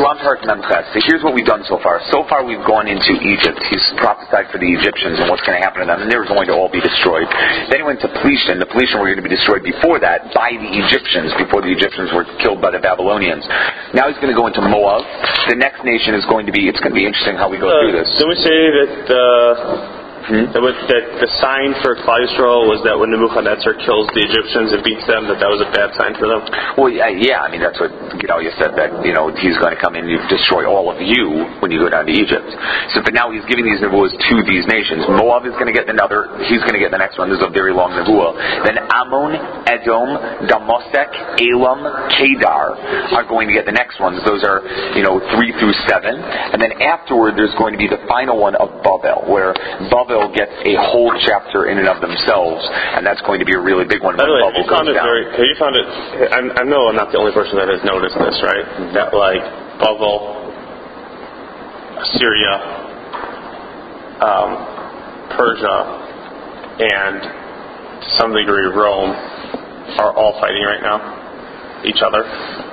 So here's what we've done so far. So far we've gone into Egypt. He's prophesied for the Egyptians and what's going to happen to them, and they're going to all be destroyed. Then he went to Plishen. The Plishen were going to be destroyed before that by the Egyptians, before the Egyptians were killed by the Babylonians. Now he's going to go into Moab. The next nation is going to be, it's going to be interesting how we go through this. Did we say that that the sign for Klal Yisrael was that when Nebuchadnezzar kills the Egyptians and beats them, that was a bad sign for them? Well, yeah, I mean, that's what Gedalia said, that, he's going to come in and destroy all of you when you go down to Egypt. So, but now he's giving these nevuahs to these nations. Moab is going to get he's going to get the next one. This is a very long nevuah. Then Ammon, Edom, Damasek, Elam, Kedar are going to get the next ones. Those are, 3 through 7. And then afterward, there's going to be the final one of Babel, where Babel gets a whole chapter in and of themselves, and that's going to be a really big one. By the way, you found it. I know I'm not the only person that has noticed this, right? That Babel, Assyria, Persia, and to some degree Rome are all fighting right now, each other.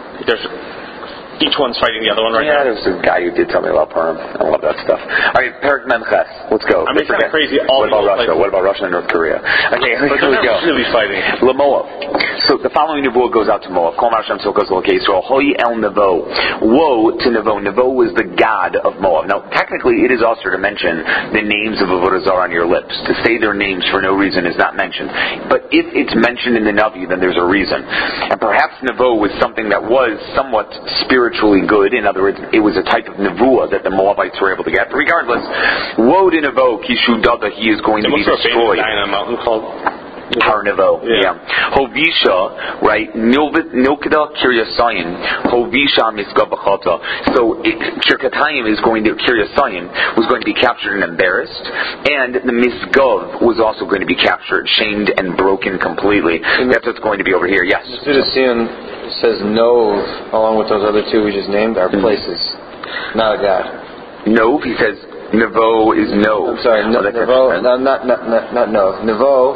Each one's fighting the other one right now. Yeah, there's a guy who did tell me about Purim. I love that stuff. All right, Perek Memches. Let's go. I mean, it's kind of crazy. What about Russia? What about Russia and North Korea? Okay, but here we go. Really fighting. Moab. So the following nevuah goes out to Moab. Kol Hashem Silkas L'Kei Yisrael. Hoi El Nevo. Woe to Nevo. Nevo was the god of Moab. Now, technically, it is also to mention the names of Avodah Zarah on your lips. To say their names for no reason is not mentioned. But if it's mentioned in the Navi, then there's a reason. And perhaps Nevo was something that was somewhat spiritually good. In other words, it was a type of nevuah that the Moabites were able to get. But regardless, woe to Nevo, Kishu Dada, he is going to be destroyed. Guy on a mountain called Har Nevo, yeah. Hovisha, right? Nilkada Kiryasayim, Hovisha Miska Bachata. So Kirkatayim is going to, Kiryasayim was going to be captured and embarrassed, and the Misgav was also going to be captured, shamed and broken completely. That's what's going to be over here. Yes. It says Nov, along with those other two we just named, are places, not a god. Nov, he says Nevo is Nov. I'm sorry, Nevo, not Nov. Nevo,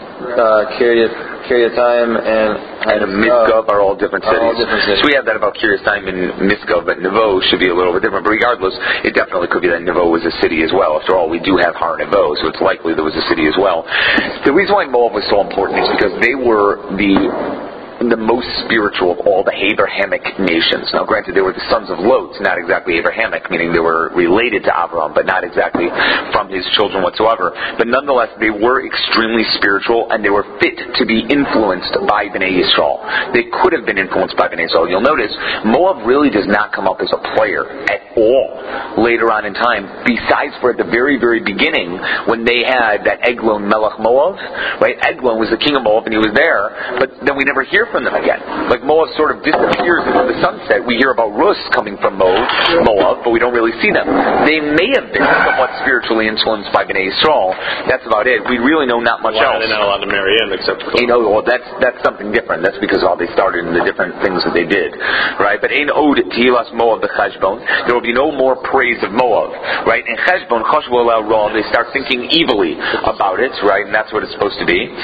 Kiryatayim, and Misgav are all different cities. So we have that about Kiryatayim and Misgav, but Nevo should be a little bit different. But regardless, it definitely could be that Nevo was a city as well. After all, we do have Har Nevo, so it's likely there was a city as well. The reason why Moab was so important is because they were the most spiritual of all the Abrahamic nations. Now granted, they were the sons of Lot, not exactly Abrahamic, meaning they were related to Abraham, but not exactly from his children whatsoever. But nonetheless, they were extremely spiritual, and they were fit to be influenced by Bnei Yisrael. They could have been influenced by Bnei Yisrael. You'll notice, Moab really does not come up as a player at all later on in time, besides for at the very, very beginning, when they had that Eglon Melech Moab, right? Eglon was the king of Moab, and he was there, but then we never hear from them again. Like Moab sort of disappears into the sunset. We hear about Rus coming from Moab, but we don't really see them. They may have been somewhat spiritually influenced by Bnei Yisrael. That's about it. We really know not much else. They're not allowed to marry in except for... Well, that's something different. That's because they started in the different things that they did. Right? But Ein Od Tihilas Moab B'Cheshbon. There will be no more praise of Moab. Right? In Cheshbon, Chashvu Elal Ra, they start thinking evilly about it. Right? And that's what it's supposed to be.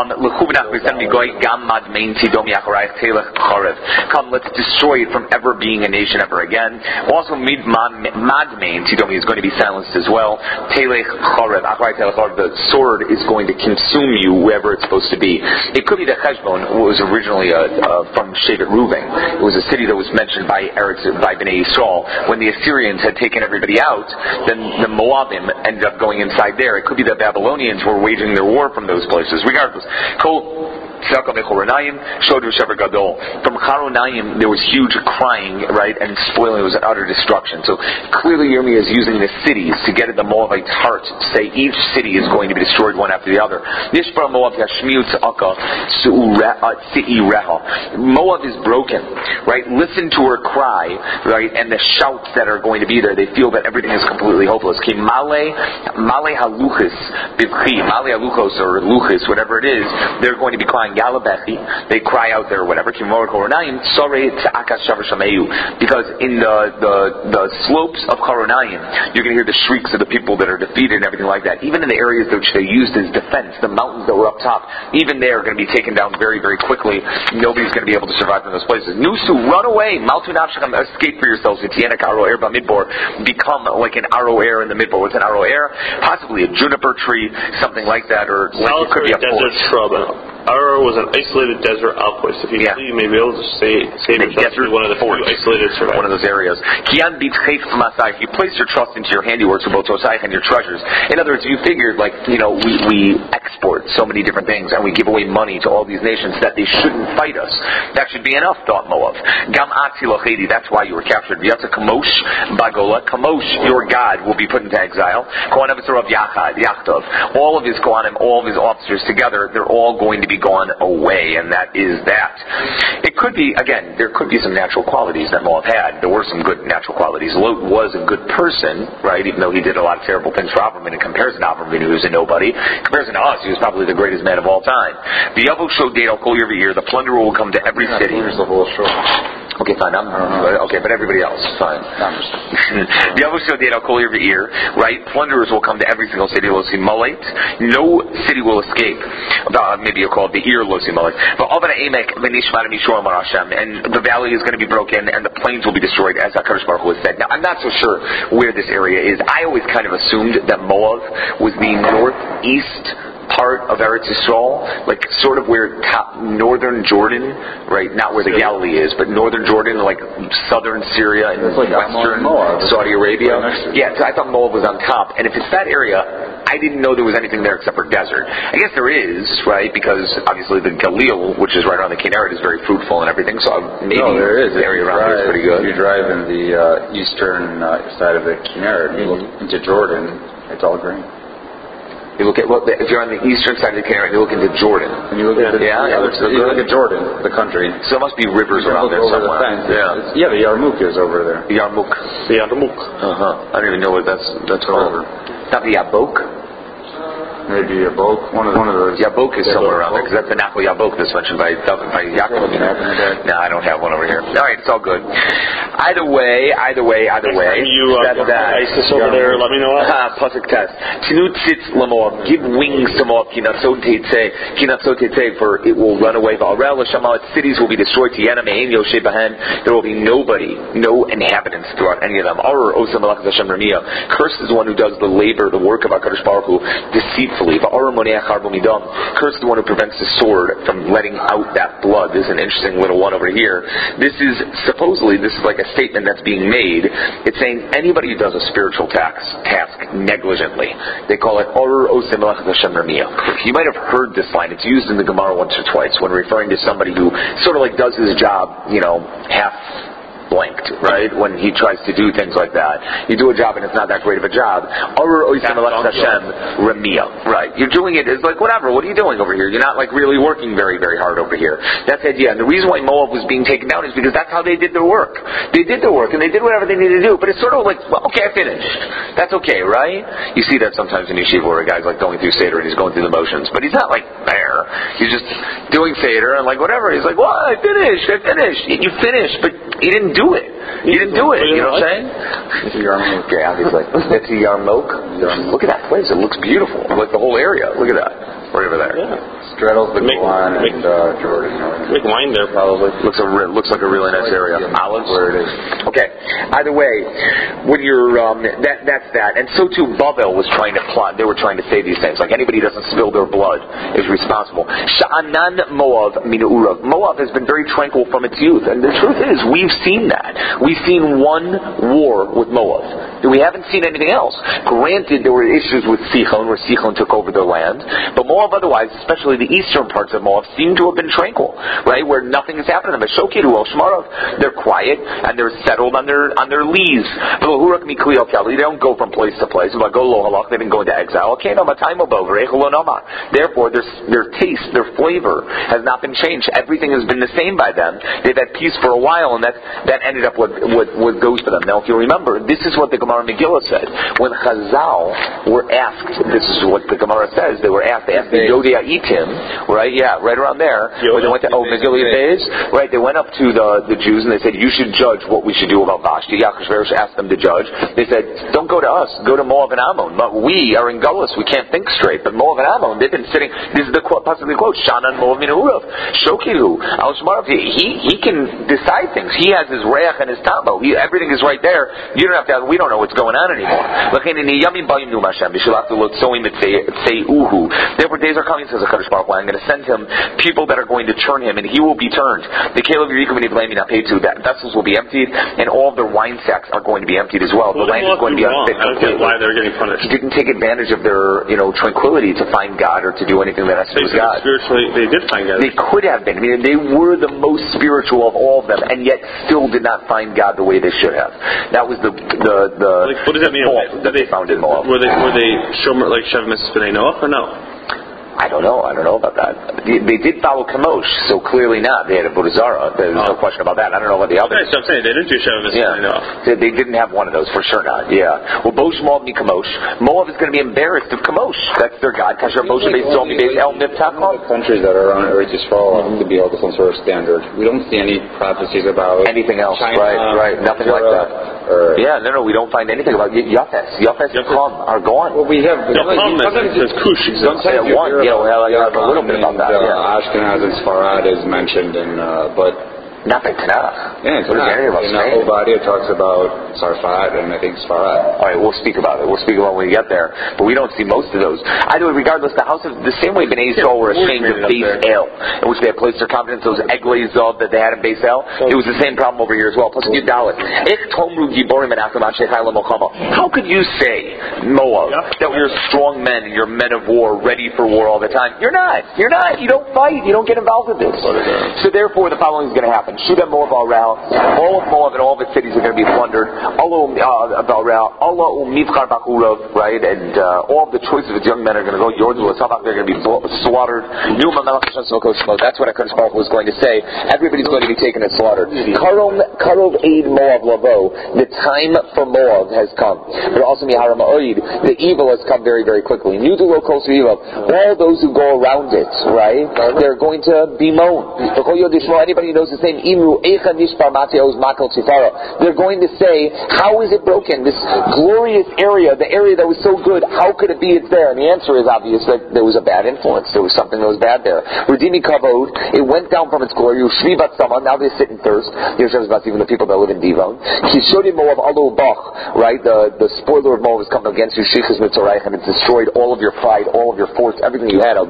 Come, let's destroy it from ever being a nation ever again. Also, Madmain Tidomi is going to be silenced as well. The sword is going to consume you wherever it's supposed to be. It could be that Cheshbon was originally from Shevet Ruvain. It was a city that was mentioned by Bnei Yisrael. When the Assyrians had taken everybody out, then the Moabim ended up going inside there. It could be that Babylonians were waging their war from those places. Regardless, from Charonayim there was huge crying, right, and spoiling. It was an utter destruction. So clearly Yirmiyah is using the cities to get at the Moabites' heart, to say each city is going to be destroyed one after the other. Moab is broken, right? Listen to her cry, right, and the shouts that are going to be there. They feel that everything is completely hopeless. Male haluchis, or luchis, whatever it is, they're going to be crying. they cry out there or whatever, because in the slopes of Karonayim, you're going to hear the shrieks of the people that are defeated and everything like that. Even in the areas which they used as defense, the mountains that were up top, even they are going to be taken down very, very quickly. Nobody's going to be able to survive in those places. Nusu, run away! Maltu nafshechem, escape for yourselves. Become like an aroer in the midbar. What's an aroer? Possibly a juniper tree, something like that, or like it could be a desert shrub. Aroer was an isolated desert outpost. If you see, you may be able to say desert one of the few isolated survivors. One of those areas. If you place your trust into your handiworks, both Tosai and your treasures. In other words, you figured, like, we export so many different things and we give away money to all these nations that they shouldn't fight us. That should be enough, thought Moab. Gam Atzilachedi, that's why you were captured. Vyatza Kamosh Bagola. Kamosh, your God, will be put into exile. Kohanim of Yachtov. All of his Kohanim, all of his officers together, they're all going to be gone away, and that is that. It could be, again, there could be some natural qualities that Moab had. There were some good natural qualities. Lot was a good person, right, even though he did a lot of terrible things for Avram, and in comparison to Avram, who was a nobody. In comparison to us, he was probably the greatest man of all time. The Yavu showed date all year every year. The plunderer will come to every city. Here's the whole show. Okay, fine. Okay, but everybody else, fine. The Yavu showed date all every year, right? Plunderers will come to every single city. No city will escape. Maybe you'll call it the ear Losi Malek. But and the valley is going to be broken and the plains will be destroyed, as HaKadosh Baruch Hu has said. Now, I'm not so sure where this area is. I always kind of assumed that Moab was the northeast part of Eretz Yisrael, like sort of where northern Jordan, right? Not where the Galilee is, but northern Jordan, like southern Syria and like western Saudi Arabia. Yeah, so I thought Moab was on top. And if it's that area, I didn't know there was anything there except for desert. I guess there is, right? Because obviously the Galil, which is right around the Kinneret, is very fruitful and everything. So maybe there is. The area around there is pretty good. If you drive in the eastern side of the Kinneret, you look into Jordan, it's all green. You look at if you're on the eastern side of the Kinneret, you look into Jordan. And you look at you look at Jordan, the country. So there must be rivers around there somewhere. The Yarmouk is over there. The Yarmouk. The Yarmouk. I don't even know what that's called. Not the Yabok. Maybe Yabok, one of those. Yabok is somewhere around there, because that's the Nachal Yabok that's mentioned by Yaakov. No, I don't have one over here. All right, it's all good. Either way. Next time you that's that. ISIS over there, let me know. Pasuk test. Tinu tzitz lamoab. Give wings to Moab. Kinatzot tetzei, for it will run away. Va'arel l'shamal, its cities will be destroyed. Tiyana me'en yoshe bahen. There will be nobody, no inhabitants throughout any of them. Arur osam malach Hashem ramiyah. Cursed is the one who does the labor, the work of HaKadosh Baruch Hu, deceitfully. Cursed the one who prevents the sword from letting out that blood. This is an interesting little one over here. This is like a statement that's being made. It's saying anybody who does a spiritual task negligently, they call it Orur Osem Melech Hashem Ramiyah. You might have heard this line. It's used in the Gemara once or twice when referring to somebody who sort of like does his job, half blanked, right? When he tries to do things like that. You do a job and it's not that great of a job. Right. You're doing it as like, whatever, what are you doing over here? You're not like really working very, very hard over here. That's the idea. And the reason why Moab was being taken down is because that's how they did their work. They did their work and they did whatever they needed to do. But it's sort of like, well, okay, I finished. That's okay, right? You see that sometimes in Yeshiva where a guy's like going through Seder and he's going through the motions. But he's not like there. He's just doing Seder and like whatever. He's like, well, I finished. You finished, but he didn't do it. You didn't do it. You know what I'm saying? It's a Yarmouk. Okay, obviously. It's a Yarmouk. Look at that place. It looks beautiful. Like the whole area. Look at that. Right over there. Yeah. Straddles the Golan and Jordan. Make wine there probably. Looks like a really nice area. Olives. Where it is. Okay. Either way, when you're that's that. And so too, Bavel was trying to plot. They were trying to say these things. Like anybody who doesn't spill their blood is responsible. Sha'anan Moab min Urav. Moab has been very tranquil from its youth, and the truth is, we've seen that. We've seen one war with Moab. We haven't seen anything else. Granted, there were issues with Sichon, where Sichon took over their land, but Moab otherwise, especially the eastern parts of Moab, seem to have been tranquil, right? Where nothing has happened to them. They're quiet and they're settled on their lees. They don't go from place to place. They didn't go into exile. Therefore, their taste, their flavor has not been changed. Everything has been the same by them. They've had peace for a while, and that ended up with goes for them. Now, if you remember, this is what the Gemara Megillah said. When Chazal were asked, this is what the Gemara says, they asked the Yodia Itim, right? Yeah, right around there. When they went to Megillah Beis, right? They went up to the Jews and they said, you should judge what we should do about Vashti. Achashverosh asked them to judge. They said, don't go to us, go to Moab and Ammon. But we are in Gullus, we can't think straight. But Moab and Ammon, they've been sitting. This is the possibly quote. Shanan Moab min Urav, Shokihu Al Shmarav. He can decide things. He has his reach and his tambo. Everything is right there. You don't have to. We don't know what's going on anymore. Therefore, days are coming, says the Kadosh Baruch Hu. I'm going to send him people that are going to turn him, and he will be turned. The Caleb Yerikum and Iblaim Napetu, that vessels will be emptied, and all of their wine sacks are going to be emptied as well. The land is going to be unfit. I don't get why they're getting punished. He didn't take advantage of their, tranquility to find God or to do anything that has to do with God. Spiritually, they did find God. They could have been. I mean, they were the most spiritual of all of them, and yet still did not find God the way they should have. That was the what does that mean? That they found in Moab. Were they shomer like Shev Mitzvah B'nai Noach or no? I don't know about that. They did follow Kamosh, so clearly not. They had a Avodah Zarah. There's no question about that. I don't know about the others. Okay, so I'm saying they didn't do Shev Mitzvah B'nai Noach. They didn't have one of those, for sure not. Yeah. Well, Bosh Moab ni Kamosh. Moab is going to be embarrassed of Kamosh. That's their God. Kasher Moshe Beis Zomi Beis El Miftachon. The countries that are around Eretz Yisrael have to be held to some sort of standard. We don't see any prophecies about anything else. China, right. Nothing like that. No, we don't find anything about Yafes. Yafes and Chum are gone. Well, we have. Sometimes it's Kush. Sometimes one. A little bit about that. Ashkenaz and Sfarad is mentioned, but not in Tanakh. Yeah, in Tanakh. Obadiah talks about Sarfat and I think Sfarad. All right, we'll speak about it. We'll speak about it when we get there. But we don't see most of those. Either way, regardless, the house of the same way Bnei Yisrael were ashamed of Beis El, in which they had placed their confidence, those Eglei Zov that they had in Beis El. It was the same problem over here as well. Plus, Yudalit. How could you say, Moab, that you're strong men and you're men of war, ready for war all the time? You're not. You don't fight. You don't get involved with this. So therefore, the following is going to happen. Shudam Moab al-Ra'al. All of Moab and all of its cities are going to be plundered. Allah Mivchar Bachurav, right? And all of the choice of its young men are going to go. They're going to be slaughtered. That's what HaKadosh Baruch Hu was going to say. Everybody's going to be taken and slaughtered. Karov Eid Moab Lavo. The time for Moab has come. But also Miharam Oid. The evil has come very, very quickly. Nudulo Kosu Evil. All those who go around it, right? They're going to bemoan. Anybody who knows his name, they're going to say, how is it broken? This glorious area, the area that was so good, how could it be it's there? And the answer is obvious, that there was a bad influence. There was something that was bad there. Redimi Kavod, it went down from its glory. Ushvivat Sama, now they sit in thirst. Even the people that live in Divon. Kishodi Moab Alu Bach, right? The spoiler of Moab has come against you, Shichas Mitzorayich, and it's destroyed all of your pride, all of your force, everything you had.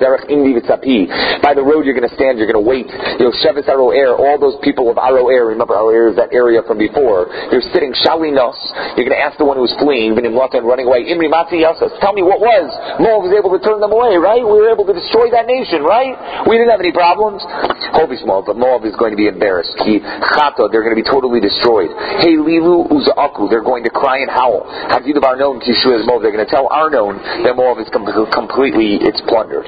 By the road you're going to stand, you're going to wait. Shevis Aro Air, all those people of Aro Air, remember Aro Air is that area from before, they're sitting Shalinos, you're going to ask the one who was fleeing, Benimlata and running away, Imri Matzi Yasas, tell me what was? Moab was able to turn them away, right? We were able to destroy that nation, right? We didn't have any problems. Hobi small, but Moab is going to be embarrassed. Ki Chata, they're going to be totally destroyed. Hey Lilu Uzaaku, they're going to cry and howl. Havidu Arnon Kishu is Moab, they're going to tell Arnon that Moab is completely, it's plundered.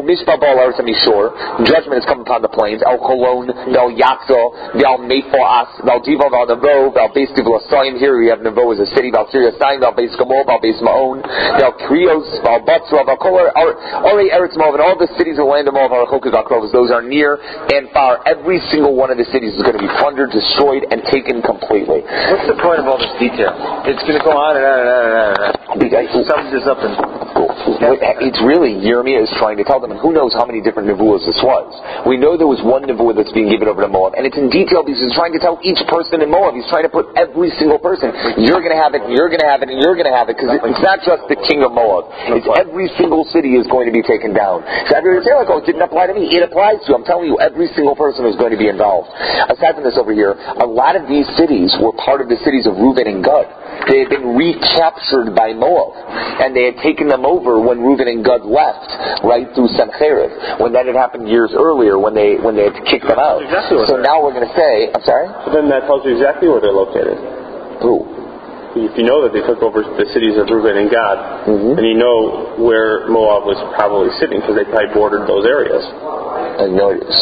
Judgment has come upon the plains. Al Kolon, Val Yatzo, Val Mefoas, Val Diva, Val Nevo, Val Beis Divla Sayim. Here we have Nevo as a city. Val Syria Sayim, Val Beis Gamo, Val Beis Maon, Val Krios, Val Batzra, Val Kolar, Ori Eretz Moab, and all the cities of the land of Moab, Arachokas, Val Krovas, those are near and far. Every single one of the cities is going to be plundered, destroyed, and taken completely. What's the point of all this detail? It's going to go on and on and on and on. Sums this up and it's really Yirmiyah is trying to tell them, and who knows how many different nevuahs this was. We know there was one nevuah that's being given over to Moab, and it's in detail because he's trying to tell each person in Moab. He's trying to put every single person. You're going to have it, and you're going to have it, and you're going to have it, because it's not just the king of Moab. It's every single city is going to be taken down. So everybody say, like, oh, it didn't apply to me. It applies to you. I'm telling you, every single person is going to be involved. Aside from this over here, a lot of these cities were part of the cities of Reuben and Gad. They had been recaptured by Moab, and they had taken them over when Reuben and Gad left, right through Sencherib, when that had happened years earlier, when they had kicked them out. Exactly. So now we're going to say, I'm sorry? So then that tells you exactly where they're located. Who? If you know that they took over the cities of Reuben and Gad, and you know where Moab was probably sitting, because they probably bordered those areas. I know. So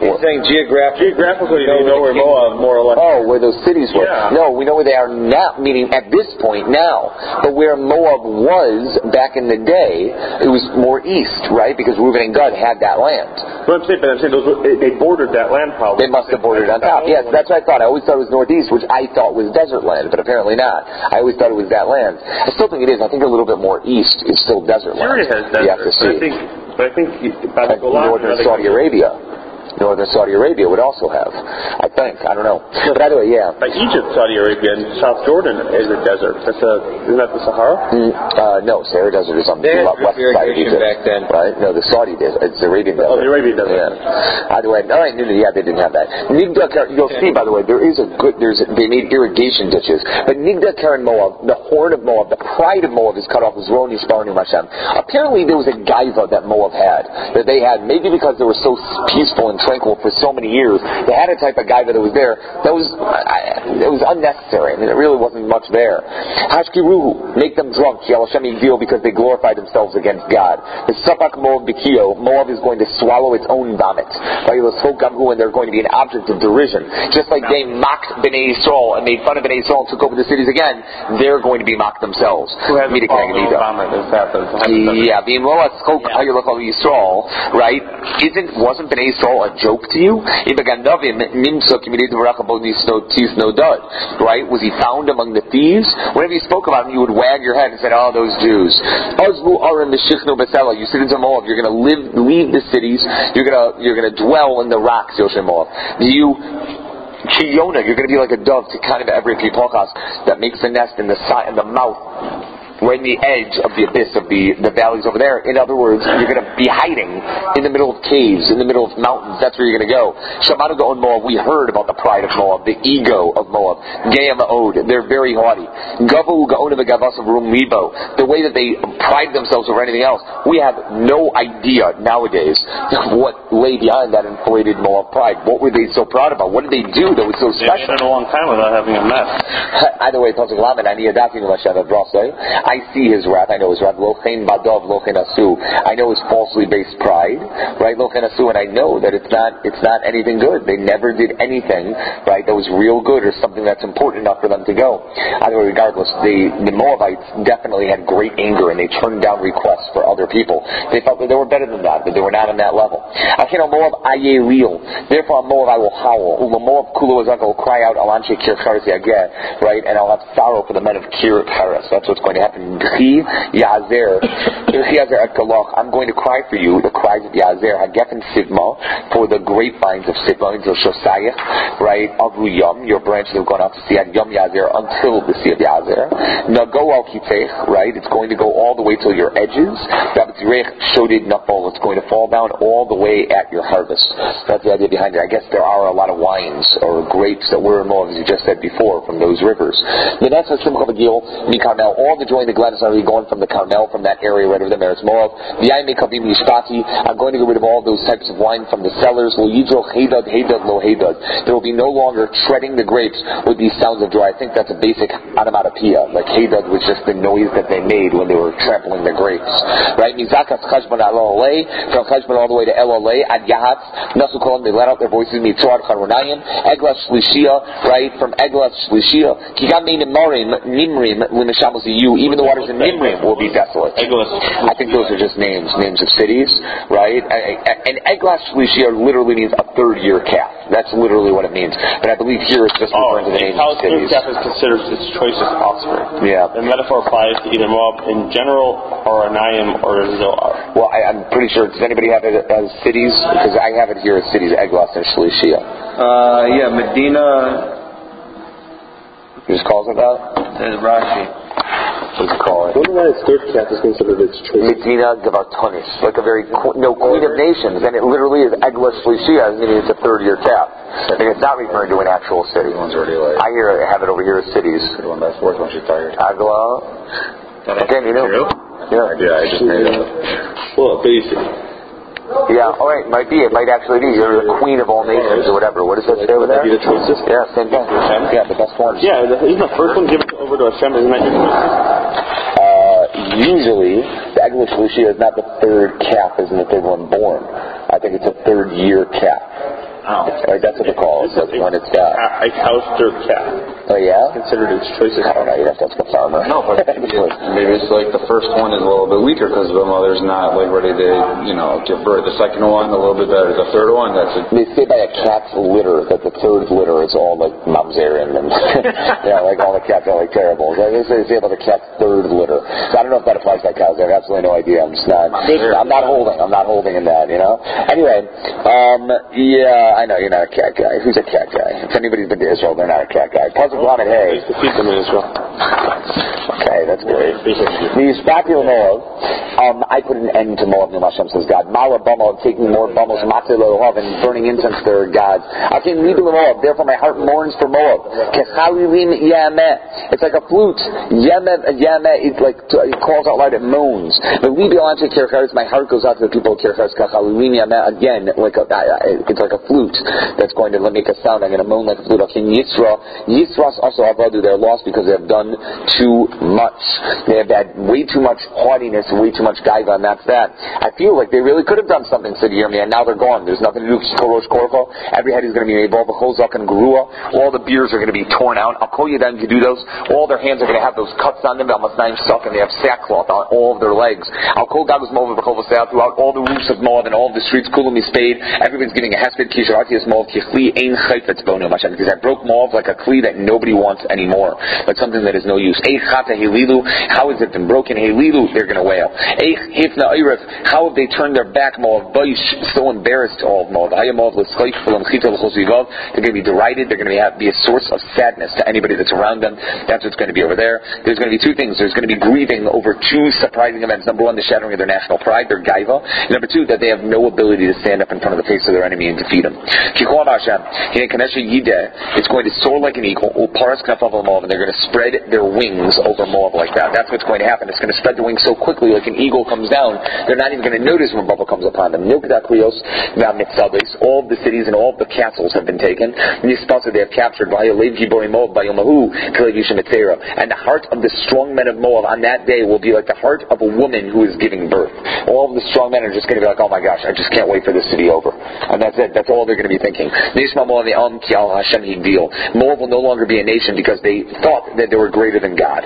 He's saying geographically, you know where Moab more or less. Oh, where those cities were. Yeah. No, we know where they are now, meaning at this point now. But where Moab was back in the day, it was more east, right? Because Reuben and Gad had that land. But I'm saying they bordered that land probably. They must have bordered on top. Yes, that's what I thought. I always thought it was northeast, which I thought was desert land, but apparently not. I always thought it was that land. I still think it is. I think a little bit more east is still desert land. Syria has desert. You have to see. But I think by the Golan, northern Saudi Arabia. Northern Saudi Arabia would also have, I think. I don't know. But either way, yeah. Like Egypt, Saudi Arabia, and South Jordan is a desert. Isn't that the Sahara? No, Sahara Desert is on the west side of Egypt. Back then. Right? No, the Saudi Desert. It's the Arabian Desert. Oh, the Arabian Desert. Yeah. Either way, all right, yeah, they didn't have that. Nigdal, you'll see, by the way, they made irrigation ditches. But Nigdal Karen Moab, the horn of Moab, the pride of Moab is cut off as Roni Sparnu Hashem. Apparently there was a gaiva that Moab had, that they had, maybe because they were so peaceful and tranquil for so many years. They had a type of gaiva that was there that was unnecessary. I mean, it really wasn't much there. Hashkiruhu, make them drunk, Yel Hashem Yigdil, because they glorify themselves against God. The Sapak Moab Bikio, Moab is going to swallow its own vomit. And they're going to be an object of derision. Just like they mocked Bnei Yisrael and made fun of Bnei Yisrael and took over the cities again, they're going to be mocked themselves. Who has the vomit that's happened? Yeah, the Yisrael, right? Wasn't Bnei Yisrael a joke to you? Right? Was he found among the thieves? Whenever you spoke about him, you would wag your head and say, "Oh, those Jews." You sit into Moab. You're going to leave the cities. You're going to dwell in the rocks, Yoshem Moab. Chiyona, you're going to be like a dove to kind of every pipochas that makes the nest in the mouth. We're in the edge of the abyss of the valleys over there. In other words, you're going to be hiding in the middle of caves, in the middle of mountains. That's where you're going to go. Shamanu Gaon Moab, we heard about the pride of Moab, the ego of Moab. Geya Ma'od, they're very haughty. Gavu Gaon Megavas of Rum Libo, the way that they pride themselves over anything else. We have no idea nowadays what lay behind that inflated Moab pride. What were they so proud about? What did they do that was so special? They made it a long time without having a mess. Either way, I see his wrath. I know his wrath. Lochein badov, lochein asu. I know his falsely based pride, right? Lochein asu, and I know that it's not anything good. They never did anything, right, that was real good or something that's important enough for them to go. Either way, regardless, the Moabites definitely had great anger and they turned down requests for other people. They felt that they were better than that, but they were not on that level. Moab aye real. Therefore, on Moab I will howl. Moab kulo azak, I will cry out alanshe kir charis yageh, right? And I'll have sorrow for the men of Kir Charis. That's what's going to happen. I'm going to cry for you, the cries of Yazer, Hagefen Sigma, for the grapevines of Sigma, until Shosayach, right, Avru Yom, your branches have gone out to sea at Yom Yazer, until the sea of Yazer. Nago al Kitech, right, it's going to go all the way till your edges. Shodid Nafol, it's going to fall down all the way at your harvest. That's the idea behind it. I guess there are a lot of wines or grapes that were in Moab, as you just said before, from those rivers. All the joy and the gladness are going from the Carmel, from that area right over the Meretz Moab. I'm going to get rid of all those types of wine from the cellars. There will be no longer treading the grapes with these sounds of joy. I think that's a basic onomatopoeia. Like Hedad was just the noise that they made when they were trampling the grapes. Right? Mizakas Chashban Al-Olay, from Chashban all the way to El-Olay, Ad Yahatz, Nasukolam, they let out their voices, Mitzor Charunayim, Eglas Shlishia, right? From Eglas Shlishia, Kigamin Marim, Nimrim, Limeshamus you, even the waters in Nimrim will be desolate. I think those are just names of cities, right? And Eglas Shlishia literally means a third-year calf. That's literally what it means. But I believe here it's just referring to the names of cities. Calf is considered its choicest offspring. Yeah. The metaphor applies to either Moab in general, or Anayim, or Zoar. Well, I'm pretty sure. Does anybody have it as cities? Because I have it here as cities, Eglas and Shlishia. Yeah, Medina. He just calls it that? Rashi. Let's call it. Wouldn't that its third calf is considered its choice? Medina Gavartonis, like a very queen of nations, and it literally is Eglas Shlishia, meaning it's a third-year calf. I think it's not referring to an actual city. One's already like. I have it over here as cities. The one that's fourth when she's tired. Agla. Again, you know. Yeah, I just made it. Well, basic. Yeah, all right, might be. It might actually be. You're the queen of all nations or whatever. What does that say over there? Be the choicest? Yeah, same thing. Yeah, the best one. Yeah, isn't the first one given over to Hashem? Isn't that your choice? Usually, the Eglas Shlishia is not the third calf, isn't the third one born. I think it's a third-year calf. Right, that's what they call it. That's when it's got a cow's dirt cat. Oh yeah? Considered its choicest. I don't know. You'd have to ask the farmer. No, but maybe it's like the first one is a little bit weaker because the mother's not like ready to, give birth. The second one a little bit better. The third one, that's it. They say by a cat's litter that the third litter is all like mamzerian and like all the cats are like terrible. They say about the cat's third litter. So I don't know if that applies to cows. I have absolutely no idea. I'm just not. I'm not holding in that. Anyway, yeah, I know you're not a cat guy. Who's a cat guy? If anybody's been to Israel, they're not a cat guy. Puzzle Planet Hay. To feed them in Israel. Okay, that's great. I put an end to Moab, Hashem says God. Mala Bama, taking more Bamos, Matzah and burning incense to their gods. Therefore my heart mourns for Moab. It's like a flute. It calls out loud, it moans. My heart goes out to the people of Kirchaz. Again, it's like a flute that's going to make a sound. I'm going to moan like a flute. Yisras also Avadu, they're lost because they have done too much. They have had way too much haughtiness, way too much gaiva, and that's that. I feel like they really could have done something, said Yirmiyah, and now they're gone. There's nothing to do. Every head is going to be made. All the beards are going to be torn out. I'll call you then to do those. All their hands are going to have those cuts on them. And they have sackcloth on all of their legs. I'll call Gagos Moab throughout all the roofs of Moab and all of the streets. Kulam is spade. Everybody's getting a hesped. Kisharatias Moab Kichli Ein Chayfetz Bonu Hashem, because I broke Moab like a kli that nobody wants anymore, but something that is no use. How has it been broken? They're going to wail. How have they turned their back? Moab, so embarrassed to all of Moab. They're going to be derided. They're going to be a source of sadness to anybody that's around them. That's what's going to be over there. There's going to be two things. There's going to be grieving over two surprising events. Number one, the shattering of their national pride, their gaiva. Number two, that they have no ability to stand up in front of the face of their enemy and defeat him. It's going to soar like an eagle, and they're going to spread their wings over Moab like that. That's what's going to happen. It's going to spread the wings so quickly, like an eagle comes down. They're not even going to notice when Bubba comes upon them. All of the cities and all of the castles have been taken. They have captured. And the heart of the strong men of Moab on that day will be like the heart of a woman who is giving birth. All of the strong men are just going to be like, oh my gosh, I just can't wait for this to be over. And that's it. That's all they're going to be thinking. Moab will no longer be a nation because they thought that they were greater than God.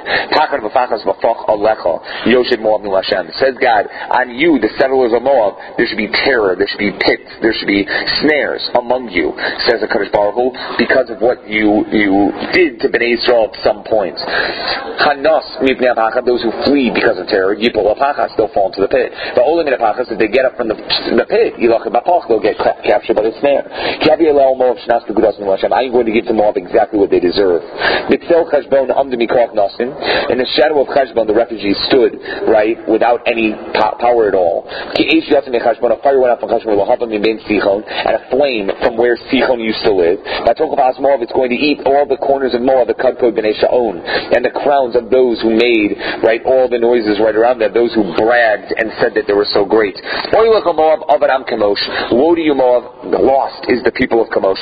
Says God, on you, the settlers of Moab, there should be terror, there should be pits, there should be snares among you, says the Kadosh Baruch Hu, because of what you did to Bnei Israel at some points. Those who flee because of terror, they'll fall into the pit. But if they get up from the pit, they'll get captured by the snare. I'm going to give to Moab exactly what they deserve. In the shadow of Cheshbon, the refugees stood, right, without any power at all. A fire went up from Cheshbon, and a flame from where Sichon used to live. Moab, it's going to eat all the corners of Moab, the Kadkod B'nai Sha'on, and the crowns of those who made, right, all the noises right around them, those who bragged and said that they were so great. Woe to you, Moab, lost is the people of Kamosh,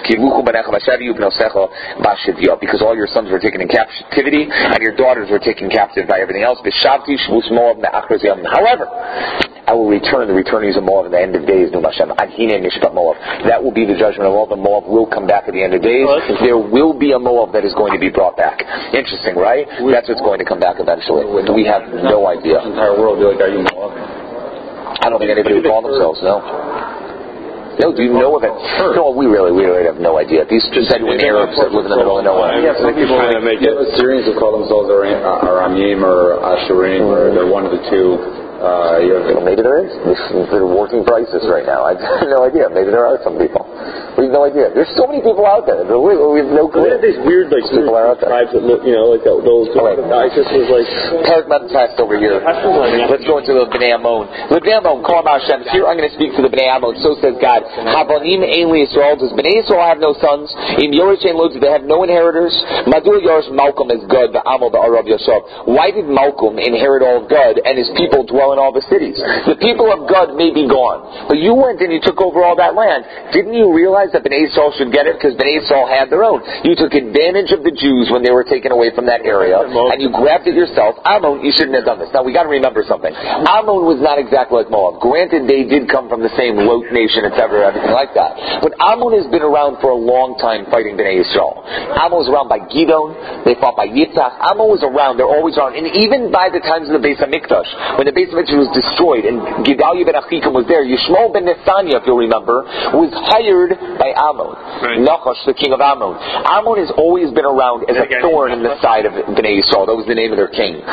because all your sons were taken in captivity, and your daughters were taken captive by everything else. However, I will return the returnees of Moab at the end of days. That will be the judgment of all. The Moab will come back at the end of days. There will be a Moab that is going to be brought back. Interesting, right? That's what's going to come back eventually. We have no idea. The entire world will be like, are you Moab? I don't think anybody would call themselves, no. No, do you know of it? No, we really have no idea. These genuine Arabs that live in the middle of nowhere. Yeah, some people Assyrians who call themselves Aramim or Ashurim, or they're one of the two. Maybe there is. They're working for ISIS right now. I have no idea. Maybe there are some people. We have no idea. There's so many people out there. We have no clue. They have these weird, people are out there. Tribes that look, like those. ISIS was like. Tarek Medfast over here. Let's go into the Bnei Ammon. The Bnei Ammon, call about Hashem. Here I'm going to speak to the Bnei Ammon. So says God. Habanim Ainli Yisrael. Does Bnei Yisrael have no sons? Im Yorish Ein Lo, do they have no inheritors? Madul Yorish Malcolm is God. The Amal the Arab Yosef. Why did Malcolm inherit all of God and his people dwell dwell in all the cities. The people of Gad may be gone, but you went and you took over all that land. Didn't you realize that Bnei Yisrael should get it? Because Bnei Yisrael had their own. You took advantage of the Jews when they were taken away from that area, and you grabbed it yourself. Ammon, you shouldn't have done this. Now, we got to remember something. Ammon was not exactly like Moab. Granted, they did come from the same Lot nation, etc., everything like that. But Ammon has been around for a long time fighting Bnei Yisrael. Ammon was around by Gidon. They fought by Yiftach. Ammon was around. They're always around. And even by the times of the Beis HaMikdash, when the Beis HaMikdash was destroyed and Gedalia ben Achikam was there, Yishmael ben Nethaniah, if you'll remember, was hired by Ammon. Right. Nachash, the king of Ammon. Ammon has always been around as a thorn in the side of Bnei Yisrael. That was the name of their king.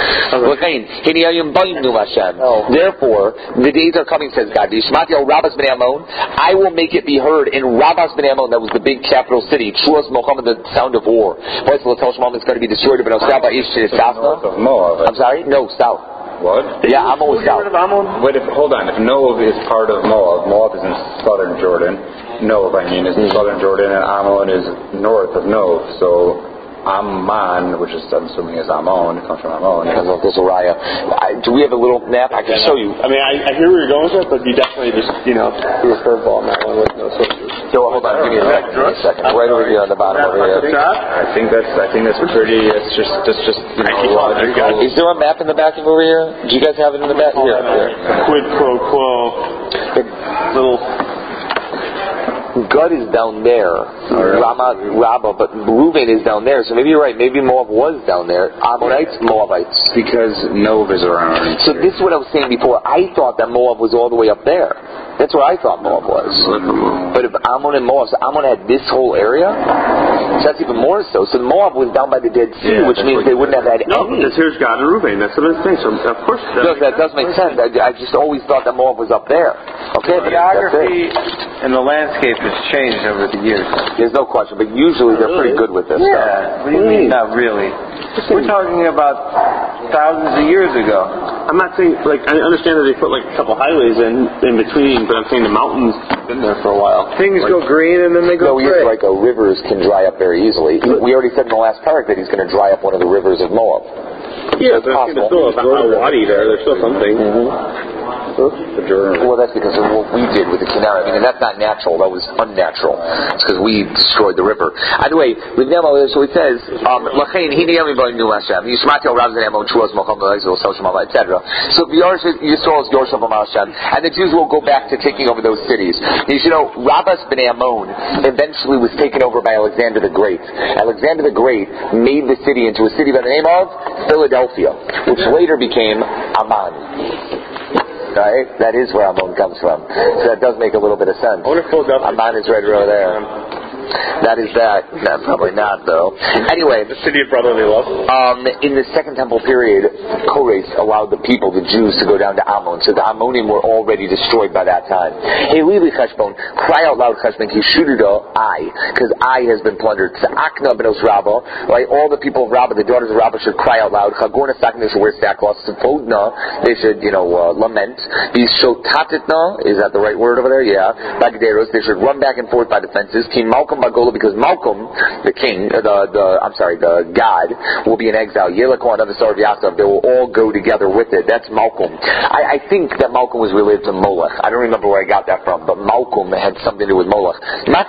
Therefore, the days are coming, says God. I will make it be heard in Rabbas ben Ammon, that was the big capital city. Truas Mohammed, the sound of war. Voice will tell Shemam it's going to be destroyed. But north of Moab. I'm sorry? No, south. What? Yeah, Ammon was south. Wait, hold on. If Nob is part of Moab, Moab is in southern Jordan. Nob, is in southern Jordan, and Ammon is north of Nob. So Amman, which is I'm assuming is Ammon, it comes from Ammon. This Uriah. Do we have a little map? I can show you. I mean, I hear where you're going with it, but you definitely just, threw a curveball on that one with no sources. So hold on, give me a second. Right over here on the bottom over here. I think that's pretty. It's just logical. Is there a map in the back over here? Do you guys have it in the back? Here. Quid pro quo. The little Gad is down there. Rabbah, but Reuven is down there. So maybe you're right. Maybe Moab was down there. Ammonites, Moabites. Because Nob is around. So this is what I was saying before. I thought that Moab was all the way up there. That's where I thought Moab was. But if Ammon and Moab, so Ammon had this whole area? So that's even more so. So Moab was down by the Dead Sea, which means they wouldn't have had any. No, because here's Gad and Reuven. That's what I'm saying. So of course that does make sense. I just always thought that Moab was up there. Okay, the geography and the landscape has changed over the years. There's no question, but usually they're pretty good with this stuff. What do you mean? Not really. We're talking about thousands of years ago. I'm not saying, I understand that they put a couple highways in between, but I'm saying the mountains have been there for a while. Things go green and then they go gray. Rivers can dry up very easily. We already said in the last parak that he's going to dry up one of the rivers of Moab. Yeah, but there's still a wadi there. There's still something. Well, that's because of what we did with the Kinneret. And that's not natural. That was unnatural. It's because we destroyed the river. Either way, so it says, So the and the Jews will go back to taking over those cities. You should know, Rabbas ben Ammon eventually was taken over by Alexander the Great. Alexander the Great made the city into a city by the name of Philadelphia, which later became Amman. Right? That is where Ammon comes from. So that does make a little bit of sense. Amman is right over there. That is that. No, probably not, though. Anyway, the city of brotherly love. In the Second Temple period, Kores allowed the people, the Jews, to go down to Ammon. So the Ammonim were already destroyed by that time. Hey, Lili Cheshbon, cry out loud, Cheshbon, Kishududa, Ai, because Ai has been plundered. Tza'akna benos Rabbah, right? All the people of Rabbah, the daughters of Rabbah, should cry out loud. Chagorna Sakna should wear sackcloth. Tzipodna, they should, lament. These Shotatitna, is that the right word over there? Yeah. Bagderos, they should run back and forth by the fences. King Malcolm Bagola, because Malcolm, the king, the God, will be in exile. Yelakon, another star of Yaakov, they will all go together with it. That's Malcolm. I think that Malcolm was related to Molech. I don't remember where I got that from, but Malcolm had something to do with Molech.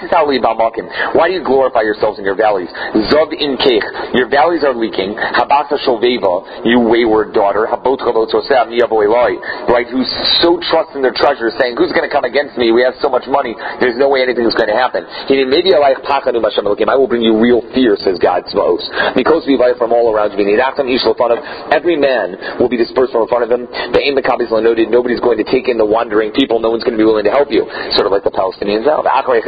Why do you glorify yourselves in your valleys? Zov in Kech, your valleys are leaking. Habasa Shoveva, you wayward daughter. Habot Chavot Toseh, Miyavu Eloi, right? Who so trusts in their treasures, saying, who's going to come against me? We have so much money. There's no way anything is going to happen. Maybe I will bring you real fear, says God Tzvaos. Because we from all around you. Every man will be dispersed from in front of him. Nobody's going to take in the wandering people. No one's going to be willing to help you. Sort of like the Palestinians now.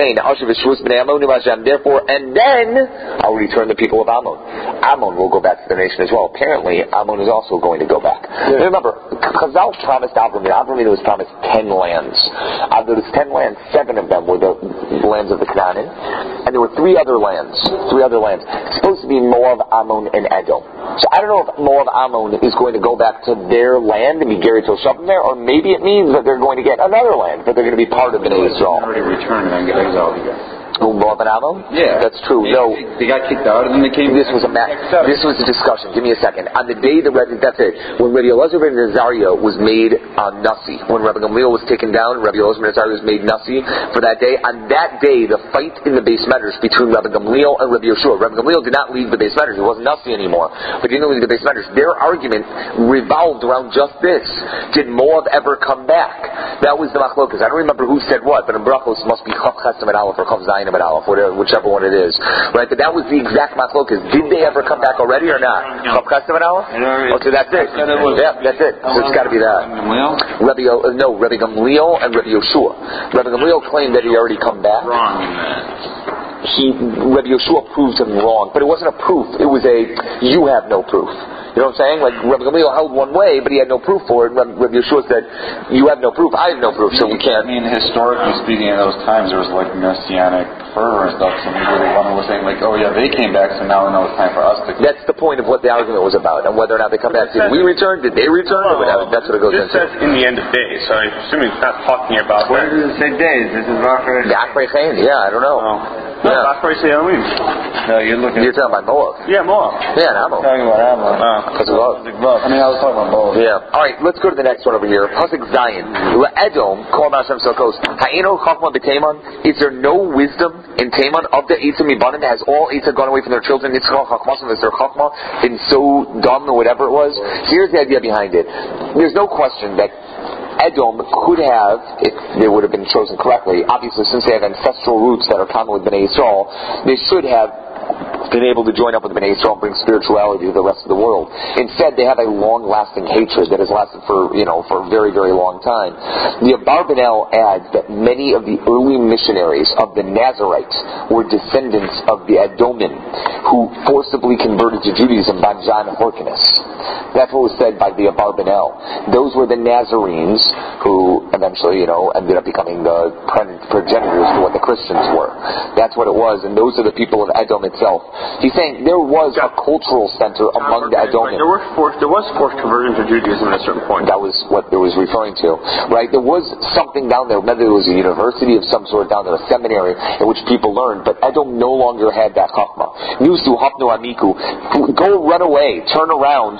Therefore, and then I'll return the people of Ammon. Ammon will go back to the nation as well. Apparently, Ammon is also going to go back. Yeah. Remember, Chazal promised Avram was promised 10 lands. Of those 10 lands, 7 of them were the lands of the Canaan. And there were 3 other lands. It's supposed to be Moab, Ammon, and Edom. So I don't know if Moab, Ammon is going to go back to their land and be Geri Toshapim there, or maybe it means that they're going to get another land, but they're going to be part of Bnei Yisrael. Already returned and get exiled again. Moab and Ammon? Yeah. That's true. No. They got kicked out and then they came This was a discussion. Give me a second. On the day that's it. When Rabbi Elazar ben Azariah was made Nasi, when Rabbi Gamliel was taken down, Rabbi Elazar ben Azariah was made Nasi for that day. On that day, the fight in the Beis Medrash between Rabbi Gamliel and Rabbi Yeshua. Rabbi Gamliel did not leave the Beis Medrash. He wasn't Nasi anymore. But he didn't leave the Beis Medrash. Their argument revolved around just this. Did Moab ever come back? That was the machlokas. I don't remember who said what, but in Brachos must be Chav Chesem and Aleph or Chav Zayin and Aleph, whichever one it is. Right? But that was the exact machlokas. Did they ever come back already or not? Chav Chesem and Aleph? Oh, so that's it. Yeah, that's it. So it's got to be that. Rabbi Gamliel and Rabbi Yeshua. Rabbi Gamliel claimed that he already come back. Wrong in that. Rabbi Yeshua proved him wrong, but it wasn't a proof. It was you have no proof. You know what I'm saying? Like, Rabbi Gamliel held one way, but he had no proof for it. Rabbi Yeshua said, you have no proof, I have no proof, so we can't. I mean, historically speaking, in those times, there was like messianic fervor and stuff, so maybe the one was saying like, oh yeah, they came back, so now we know it's time for us to come. That's the point of what the argument was about, and whether or not they come back. Did we return? Did they return? That's what it goes into. This says in the end of days, so I'm assuming it's not talking about Where does it say days? This is Rachar. Yeah, I don't know. No, Rachar say Elohim. No, you're talking about Moab. Yeah, Moab. Yeah, Ammon. talking about Ammon. Because of love. I mean, I was talking about both. Yeah. All right, let's go to the next one over here. Pasuk Zion. Edom, Kol Hashem Sokos. Ha'eno Chachma b'Teman. Is there no wisdom in Teman of the Eitzah Mibanim? Has all Eitzah gone away from their children? Yitzchak Chachmasim, is their Chachma been so dumb or whatever it was? Here's the idea behind it. There's no question that Edom could have, if they would have been chosen correctly, obviously since they have ancestral roots that are common with Bnei Yisrael, they should have been able to join up with Bnei Yisrael and bring spirituality to the rest of the world. Instead, they have a long-lasting hatred that has lasted for a very, very long time. The Abarbanel adds that many of the early missionaries of the Nazarites were descendants of the Edomim, who forcibly converted to Judaism by John Hyrcanus. That's what was said by the Abarbanel. Those were the Nazarenes who eventually, ended up becoming the progenitors to what the Christians were. That's what it was, and those are the people of Edom itself. He's saying there was a cultural center among the Edomim. There was forced conversion to Judaism at a certain point. That was what it was referring to, right? There was something down there, whether it was a university of some sort down there, a seminary in which people learned, but Edom no longer had that chachma. Nusu hapnu amiku. Go run away, turn around,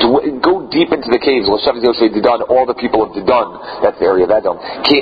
go deep into the caves. All the people of Dedan, that's the area of Edom.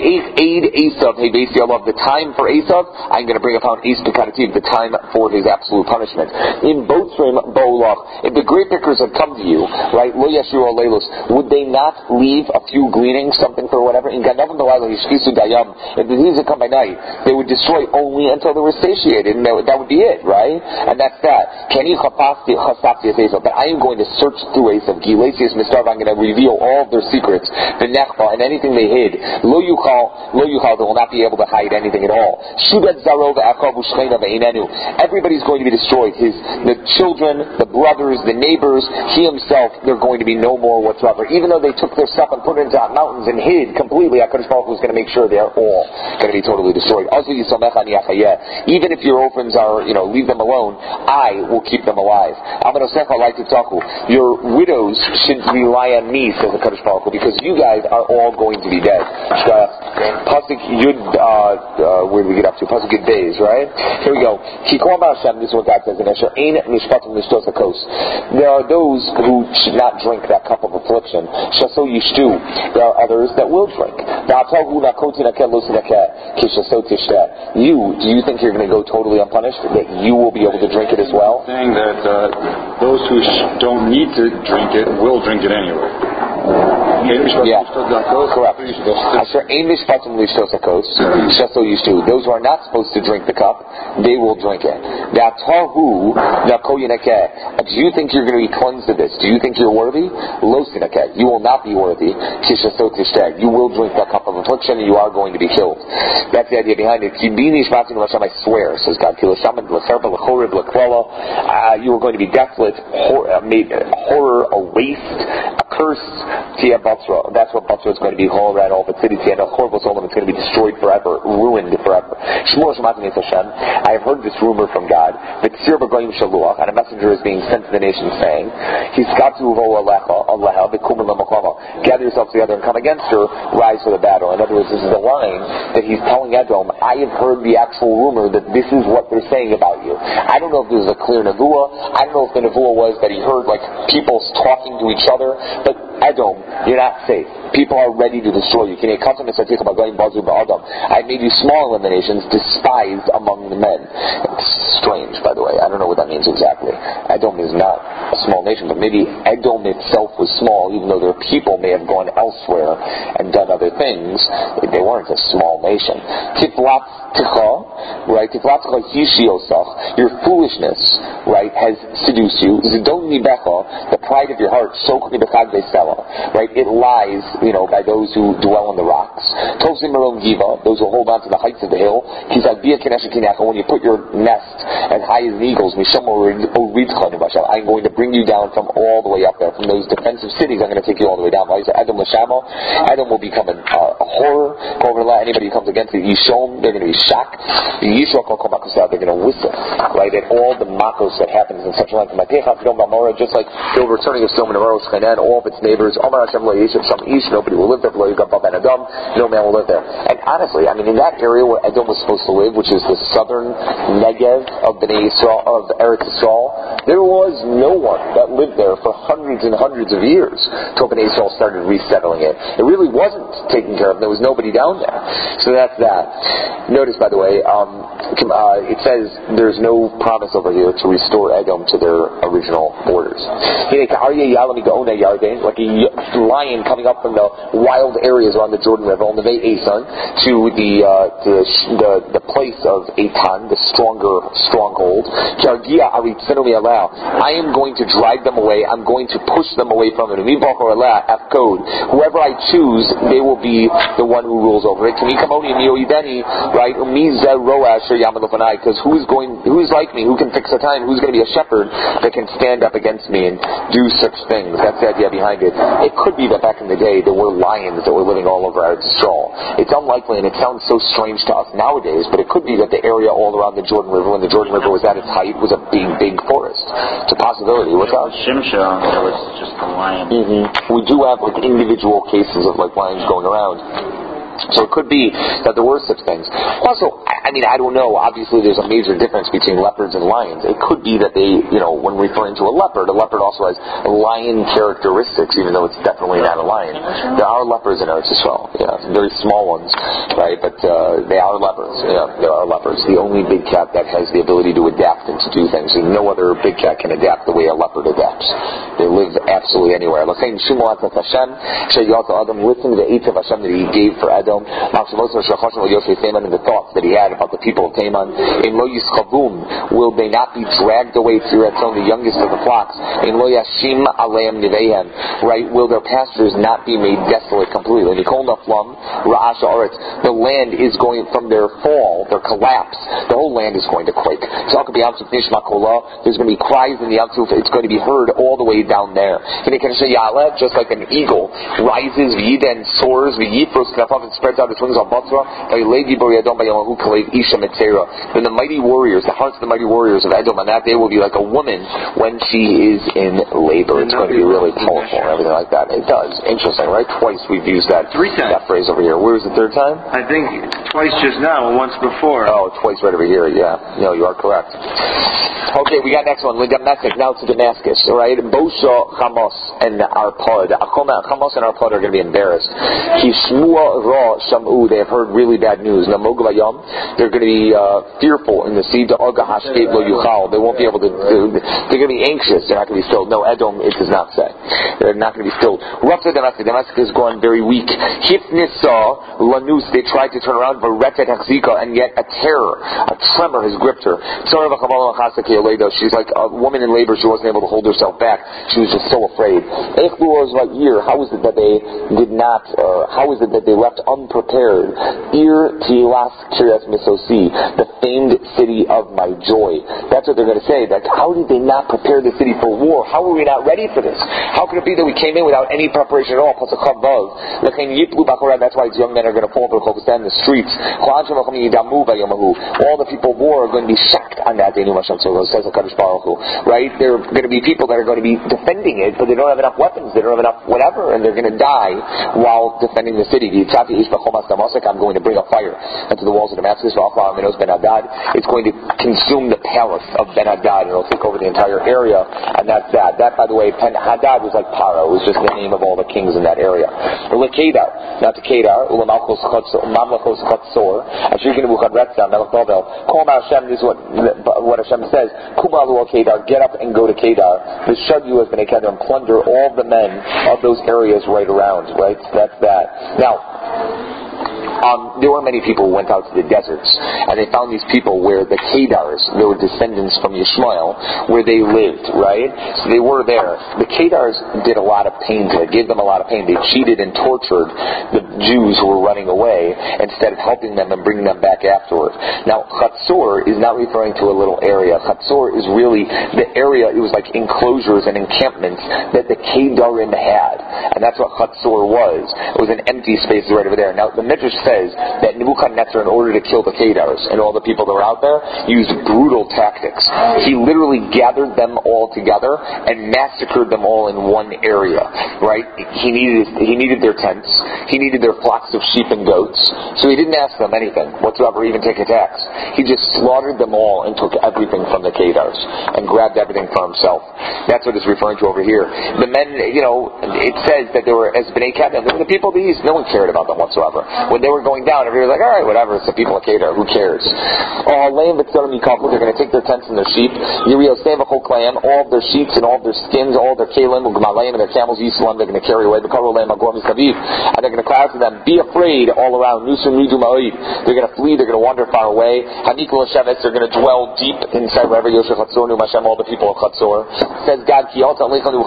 The time for Esav, I'm going to bring upon Es Pekadativ, the time for his absolute punishment. In Botzrim Bo'olach, if the grape pickers had come to you, right, Lo Yashur Leilos, would they not leave a few gleanings, something for whatever? In Ganavim Belayla Yishkisu Dayam, if the disease had come by night, they would destroy only until they were satiated, and that would be it, right? And that's that. Keni Chapasti Chasapti Esav, but I am going to search through Esav. Gilesius Mistarv, I'm going to reveal all of their secrets, the Nechba, and anything they hid. Lo Yuchal, they will not be able to hide anything at all. Shudat Zarov Akavu Shchena Ve'inenu. Everybody's going to be destroyed. The children, the brothers, the neighbors, he himself, they're going to be no more whatsoever. Even though they took their stuff and put it into mountains and hid completely, HaKadosh Baruch Hu was going to make sure they're all going to be totally destroyed. Even if your orphans are, leave them alone, I will keep them alive. Your widows should rely on me, says HaKadosh Baruch Hu, because you guys are all going to be dead. Pasuk Yud, where do we get up to? Pasuk Yud Beis, right? Here we go. This is what God says in Esher. There are those who should not drink that cup of affliction. There are others that will drink. Do you think you're going to go totally unpunished? That you will be able to drink it as well? Saying that those who don't need to drink it will drink it anyway. Yeah, correct. Those who are not supposed to drink the cup, they will drink it. Do you think you're going to be cleansed of this? Do you think you're worthy? You will not be worthy. You will drink that cup of affliction and you are going to be killed. That's the idea behind it. I swear, says God. You are going to be desolate, horror, a waste, a curse. That's what Batzra is going to be. All the cities. It's going to be destroyed forever, ruined forever. I have heard this rumor from God that and a messenger is being sent to the nation saying, a gather yourselves together and come against her, rise for the battle. In other words, this is a line that he's telling Edom, I have heard the actual rumor that this is what they're saying about you. I don't know if this is a clear nevuah. I don't know if the nevuah was that he heard like people talking to each other, but Edom, you're not safe. People are ready to destroy you. I made you small among the nations, despised among the men. It's strange, by the way. I don't know what that means exactly. Edom is not a small nation, but maybe Edom itself was small, even though their people may have gone elsewhere and done other things. They weren't a small nation. Tiflatcha, right? Tiflatcha hishiosach. Your foolishness, right, has seduced you. Zidon nibecha, the pride of your heart, sok nibechad vesela, right? It lies, by those who dwell on the rocks. Tosim merom giva, those who hold on to the heights of the hill. Kizadbia kinesha kinecha, when you put your nest as high as an eagle's, misham oridcha nibashal, I'm going to bring you down from all the way up there, from those defensive cities. I'm going to take you all the way down. Edom l'shama, Edom will become a horror. Anybody who comes against it, Yishom, they're going to be shocked. They're going to whistle, right, at all the makos that happens in such a land. Just like the overturning of Sodom and Gomorrah, all of its neighbors. Nobody will live there. No man will live there. And honestly, in that area where Edom was supposed to live, which is the southern Negev of Bnei Yisrael, of Eretz Yisrael, there was no one that lived there for hundreds and hundreds of years till Bnei Yisrael started resettling it. It really wasn't taken care of. There was nobody down there. So that's that. Notice, by the way, it says there's no promise over here to restore Edom to their original borders. Like a lion coming up from the wild areas around the Jordan River on the Neve Esan to the place of Eitan, the stronger stronghold. I am going to drive them away. I'm going to push them away from it. Whoever I choose, they will be the one who rules over it. Right? Because who's like me? Who can fix a time? Who's going to be a shepherd that can stand up against me and do such things? That's the idea behind it. It could be that back in the day there were lions that were living all over Eretz Yisrael. It's unlikely, and it sounds so strange to us nowadays, but it could be that the area all around the Jordan River, when the Jordan River was at its height, was a big, big forest. It's a possibility. What's up? Shimsha, there was just a lion. Mm-hmm. We do have individual cases of lions going around. So it could be that there were such things. Also, I don't know. Obviously, there's a major difference between leopards and lions. It could be that they, when referring to a leopard also has lion characteristics, even though it's definitely not a lion. There are leopards in Eretz Yisrael. Yeah, very small ones, right? But they are leopards. Yeah, there are leopards. The only big cat that has the ability to adapt and to do things. And no other big cat can adapt the way a leopard adapts. They live absolutely anywhere. Listen to the eights of Hashem that He gave for Edom, and the thoughts that he had about the people of Teman. Will they not be dragged away to the youngest of the flocks? Right? Will their pastures not be made desolate completely? The land is going, from their fall, their collapse, the whole land is going to quake. There's going to be cries in the Yamsuf. It's going to be heard all the way down there. Just like an eagle rises and soars, and spreads out its wings on Batra. Then the mighty warriors, the hearts of the mighty warriors of Edom on that day will be like a woman when she is in labor. It's going to be really powerful and everything like that. It does. Interesting, right? Twice we've used that phrase over here. Where is the third time? I think twice just now and once before. Oh, twice right over here. Yeah. No, you are correct. Okay, we got next one. Now to Damascus. All right. Bosha, Chamos, and Arpad. Chamos and Arpad are going to be embarrassed. They have heard really bad news. They're going to be fearful in the sea. They won't be able to. They're going to be anxious. They're not going to be filled. No, Edom, it does not say. They're not going to be filled. Damascus is going very weak. Hifnisa lanus. They tried to turn around, and yet a terror, a tremor has gripped her. She's like a woman in labor. She wasn't able to hold herself back. She was just so afraid. How is it that they did not? How is it that they left unprepared? Tilas Kiryas Misosi, the famed city of my joy. That's what they're going to say. Like, how did they not prepare the city for war? How were we not ready for this? How could it be that we came in without any preparation at all? That's why these young men are going to fall over in the streets. All the people of war are going to be shocked on that day, says HaKadosh Baruch Hu. Right? There are going to be people that are going to be defending it, but they don't have enough weapons, they don't have enough whatever, and they're going to die while defending the city. I'm going to bring a fire into the walls of Damascus. It's going to consume the palace of Ben-Hadad, and it'll take over the entire area, and that's that. That, by the way, Ben-Hadad was like Paro. It was just the name of all the kings in that area. Kedar, not to Kedar, Ulamachos Mamlachos Chatzor, Ashrikin Nebuchadnezzar, Melech Babel. Call Hashem, this is what Hashem says. Kumalu Kedar, get up and go to Kedar. The Shadu has been a Kedar and plunder all the men of those areas right around, right? So that's that. Now, there were many people who went out to the deserts, and they found these people where the Kedars, they were descendants from Yishmael, where they lived, right? So they were there. The Kedars did a lot of pain to it, gave them a lot of pain. They cheated and tortured the Jews who were running away instead of helping them and bringing them back afterward. Now, Chatzor is not referring to a little area. Chatzor is really the area, it was like enclosures and encampments that the Kedarim had, and that's what Chatzor was. It was an empty space right over there. Now, the Midrash says that Nebuchadnezzar, in order to kill the Kedars and all the people that were out there, used brutal tactics. He literally gathered them all together and massacred them all in one area, right? He needed their tents, he needed their flocks of sheep and goats, so he didn't ask them anything whatsoever, even take a tax. He just slaughtered them all and took everything from the Kedars and grabbed everything for himself. That's what it's referring to over here. The men, it says that they were as Bnei Kedar, they were the people of the east. No one cared about them whatsoever. When they were going down, everybody was like, alright, whatever, it's the people of Kedar, who cares? They're going to take their tents and their sheep, all of their sheets and all of their skins, all of their kalim, and their camels, they're going to carry away, and they're going to cry out to them, be afraid all around, they're going to flee, they're going to wander far away, they're going to dwell deep inside wherever Yosef Chatzor, all the people of Chatzor. Says God, because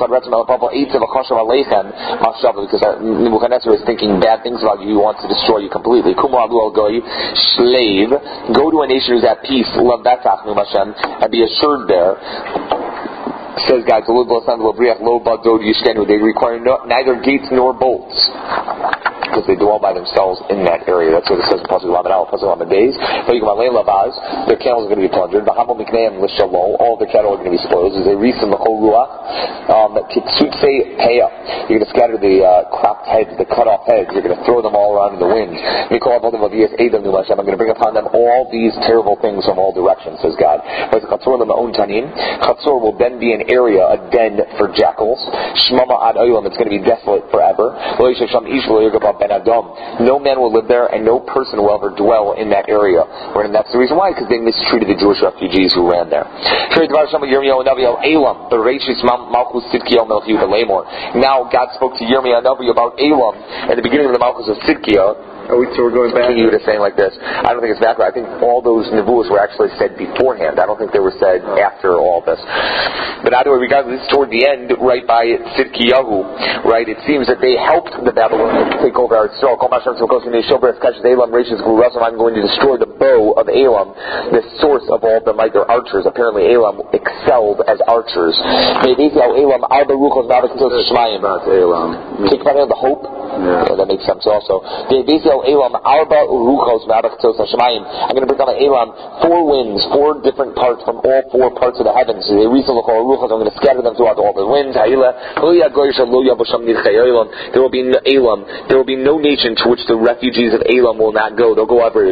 Nebuchadnezzar is thinking bad things about you, he wants to destroy you completely. Slave, go to a nation who's at peace, and be assured there. Says God, they require neither gates nor bolts, because they dwell by themselves in that area. That's what it says in Pasuk Lamed Aleph, Pasuk Lamed Beis. Their camels are going to be plundered. All the cattle are going to be spoiled. You're going to scatter the cropped heads, the cut off heads. You're going to throw them all around in the wind. I'm going to bring upon them all these terrible things from all directions, says God. Chatzor will then be an area, a den for jackals. Shmama ad olam, it's going to be desolate forever. No man will live there, and no person will ever dwell in that area. And that's the reason why, because they mistreated the Jewish refugees who ran there. Now God spoke to Yirmiyahu Navi about Elam at the beginning of the Malchus of Sidkiah. So we're going back. Continue to saying like this. I don't think it's backward. I think all those nevuos were actually said beforehand. I don't think they were said after all this. But either way, regardless, toward the end, right by Sidkiyahu, right, it seems that they helped the Babylonians take over our Israel. I'm going to destroy the bow of Elam, the source of all the might. They're archers. Apparently Elam excelled as archers. Take part of the hope. Yeah, that makes sense also. I'm going to bring down Elam 4 winds, 4 different parts from all 4 parts of the heavens. I'm going to scatter them throughout all the winds. There will be no Elam. There will be no nation to which the refugees of Elam will not go. They'll go everywhere.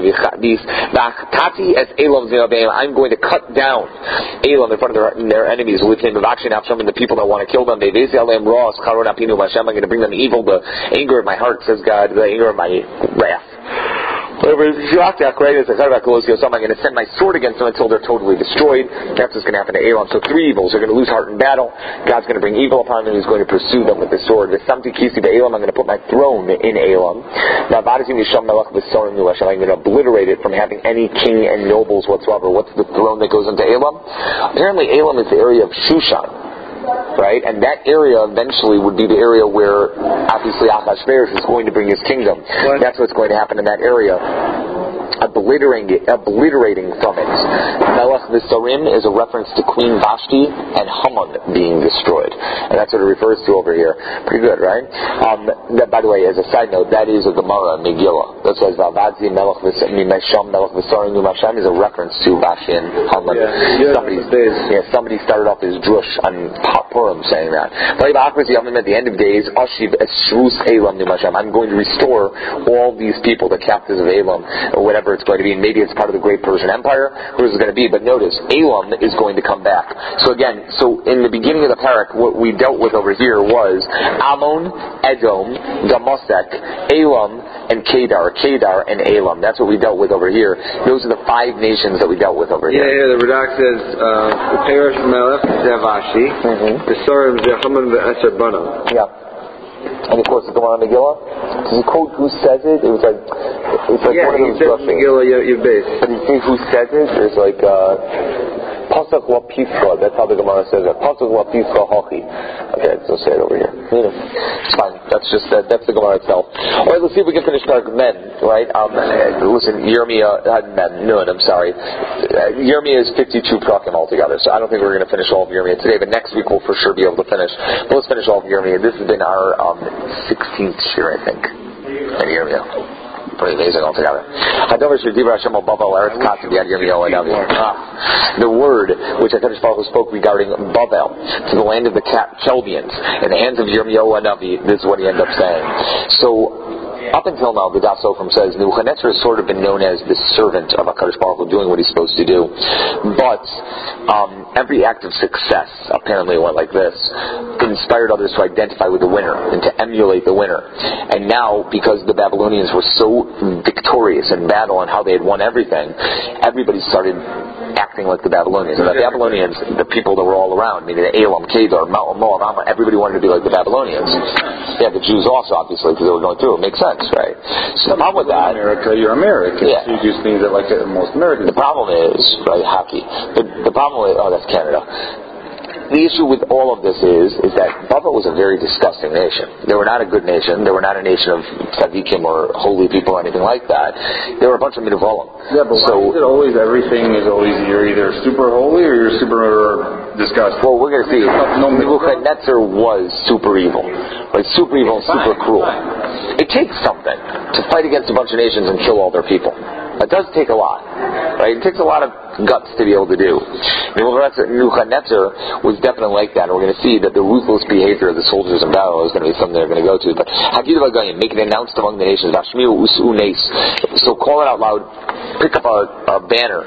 I'm going to cut down Elam in front of their enemies, and the people that want to kill them. I'm going to bring them evil, the anger of my heart, says God, the anger of my wrath. I'm going to send my sword against them until they're totally destroyed. That's what's going to happen to Elam. So 3 evils. They're going to lose heart in battle. God's going to bring evil upon them. He's going to pursue them with the sword. I'm going to put my throne in Elam. I'm going to obliterate it from having any king and nobles whatsoever. What's the throne that goes into Elam? Apparently Elam is the area of Shushan. Right? And that area eventually would be the area where obviously Achashverosh is going to bring his kingdom. What? That's what's going to happen in that area. Obliterating from it Melech Visarim is a reference to Queen Vashti and Haman being destroyed. And that's what it refers to over here. Pretty good, right? That, by the way, as a side note, that is a Gemara Megillah. That says, Vavadzi Melech Mimesham Melech Visarim Numasham is a reference to Vashti and Haman. Somebody started off his drush on Purim saying that. At the end of days, I'm going to restore all these people, the captives of Elam, or whatever it's going to be. Maybe it's part of the great Persian Empire, who is it going to be? But notice, Elam is going to come back. So again, in the beginning of the parak, what we dealt with over here was Ammon, Edom, Damasek, Elam, and Kedar and Elam. That's what we dealt with over here. Those are the 5 nations that we dealt with over here. Yeah, the Radak says, the Perish Melech Zavashi, the Sorim Zechaman Ve'eser Bana. Yeah. And of course, the Gemara Megillah. Does he quote who says it? It's like one of those rushes. Megillah, your base. But you see who says it? There's like Pasuk wa Pischa. That's how the Gemara says it. Pasuk wa Pischa Hochi. Okay, let's say it over here. It's fine. That's just that's the Gemara itself. All right, let's see if we can finish Parak Men. Right? Listen, Yirmiyah Men. No, I'm sorry. Yirmiyah is 52 prakim altogether. So I don't think we're going to finish all of Yirmiyah today. But next week we'll for sure be able to finish. But let's finish all of Yirmiyah. This has been our 16th year, I think, in Yirmiyah. Pretty amazing altogether. The word which HaKadosh Baruch Hu spoke regarding Bavel to the land of the Chaldeans in the hands of Yirmiyahu Hanavi, this is what he ended up saying. So, up until now, the Das Sofrim says Nebuchadnezzar has sort of been known as the servant of HaKadosh Baruch Hu, doing what he's supposed to do. But every act of success apparently went like this. It inspired others to identify with the winner and to emulate the winner. And now, because the Babylonians were so victorious in battle and how they had won everything, everybody started acting like the Babylonians. And the Babylonians, the people that were all around, meaning the Elam, Kedar, Moab, Ammon, everybody wanted to be like the Babylonians. Yeah, the Jews also, obviously, because they were going through it. Makes sense, right? So the problem with that... You're American. Yeah. So you do things that like most Americans. The problem is, right, hockey. The problem with... Oh, that's Canada. The issue with all of this is that Bavel was a very disgusting nation. They were not a good nation. They were not a nation of tzaddikim or holy people or anything like that. They were a bunch of midavolim. Yeah, but why is it always everything is always you're either super holy or you're super disgusting? Well, we're going to see. Nebuchadnezzar was super evil. Like super evil and super cruel. It takes something to fight against a bunch of nations and kill all their people. It does take a lot, right? It takes a lot of guts to be able to do. Nebuchadnezzar was definitely like that, and we're going to see that the ruthless behavior of the soldiers in battle is going to be something they're going to go to. But Hagid Vagayim, make it announced among the nations. So call it out loud. Pick up a banner.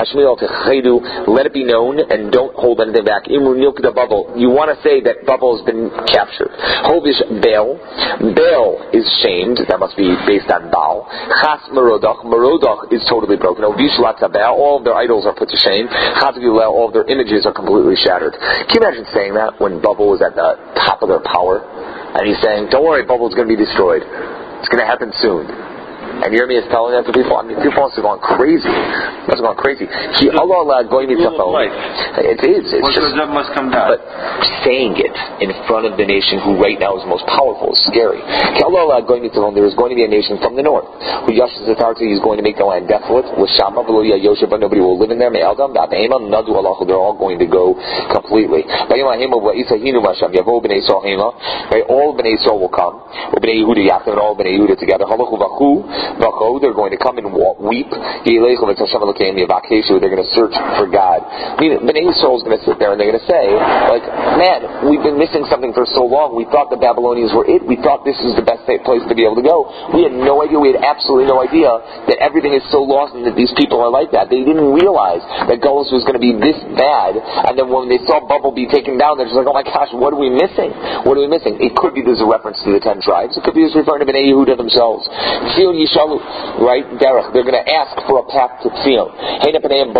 Let it be known, and don't hold anything back. You want to say that Bavel has been captured. Hovish Baal. Baal is shamed. That must be based on Baal. Chas Merodach. Merodach is totally broken. Ovish Latzabel. All of their idols are put to shame. Chas Gilel. All of their images are completely shattered. Can you imagine saying that when Bavel was at the top of their power? And he's saying, don't worry, Bavel is going to be destroyed. It's going to happen soon. And Yirmiyah is telling that to people. I mean, people must have gone crazy. It is. It is. It's just, must come down. but saying it in front of the nation who right now is the most powerful is scary. There is going to be a nation from the north. Who Yashes Zatarti is going to make the land desolate. With Shama, Veloya, Yosha, but nobody will live in there. Me'aldam, Da'abahema, Nadu Allah, they're all going to go completely. Right? All Bnei Yisrael will come. Bnei Yehuda Yachim, and all Bnei Yehuda together. They're going to come and weep. They're going to search for God. I mean, Bnei Yisrael is going to sit there and they're going to say, like, man, we've been missing something for so long. We thought the Babylonians were it. We thought this is the best place to be able to go. We had no idea. We had absolutely no idea that everything is so lost and that these people are like that. They didn't realize that Golos was going to be this bad. And then when they saw Bavel be taken down, they're just like, oh my gosh, what are we missing? What are we missing? It could be there's a reference to the 10 tribes. It could be just referring to Bnei Yehuda themselves. Right? Derech. They're going to ask for a path to Tzion. Their faces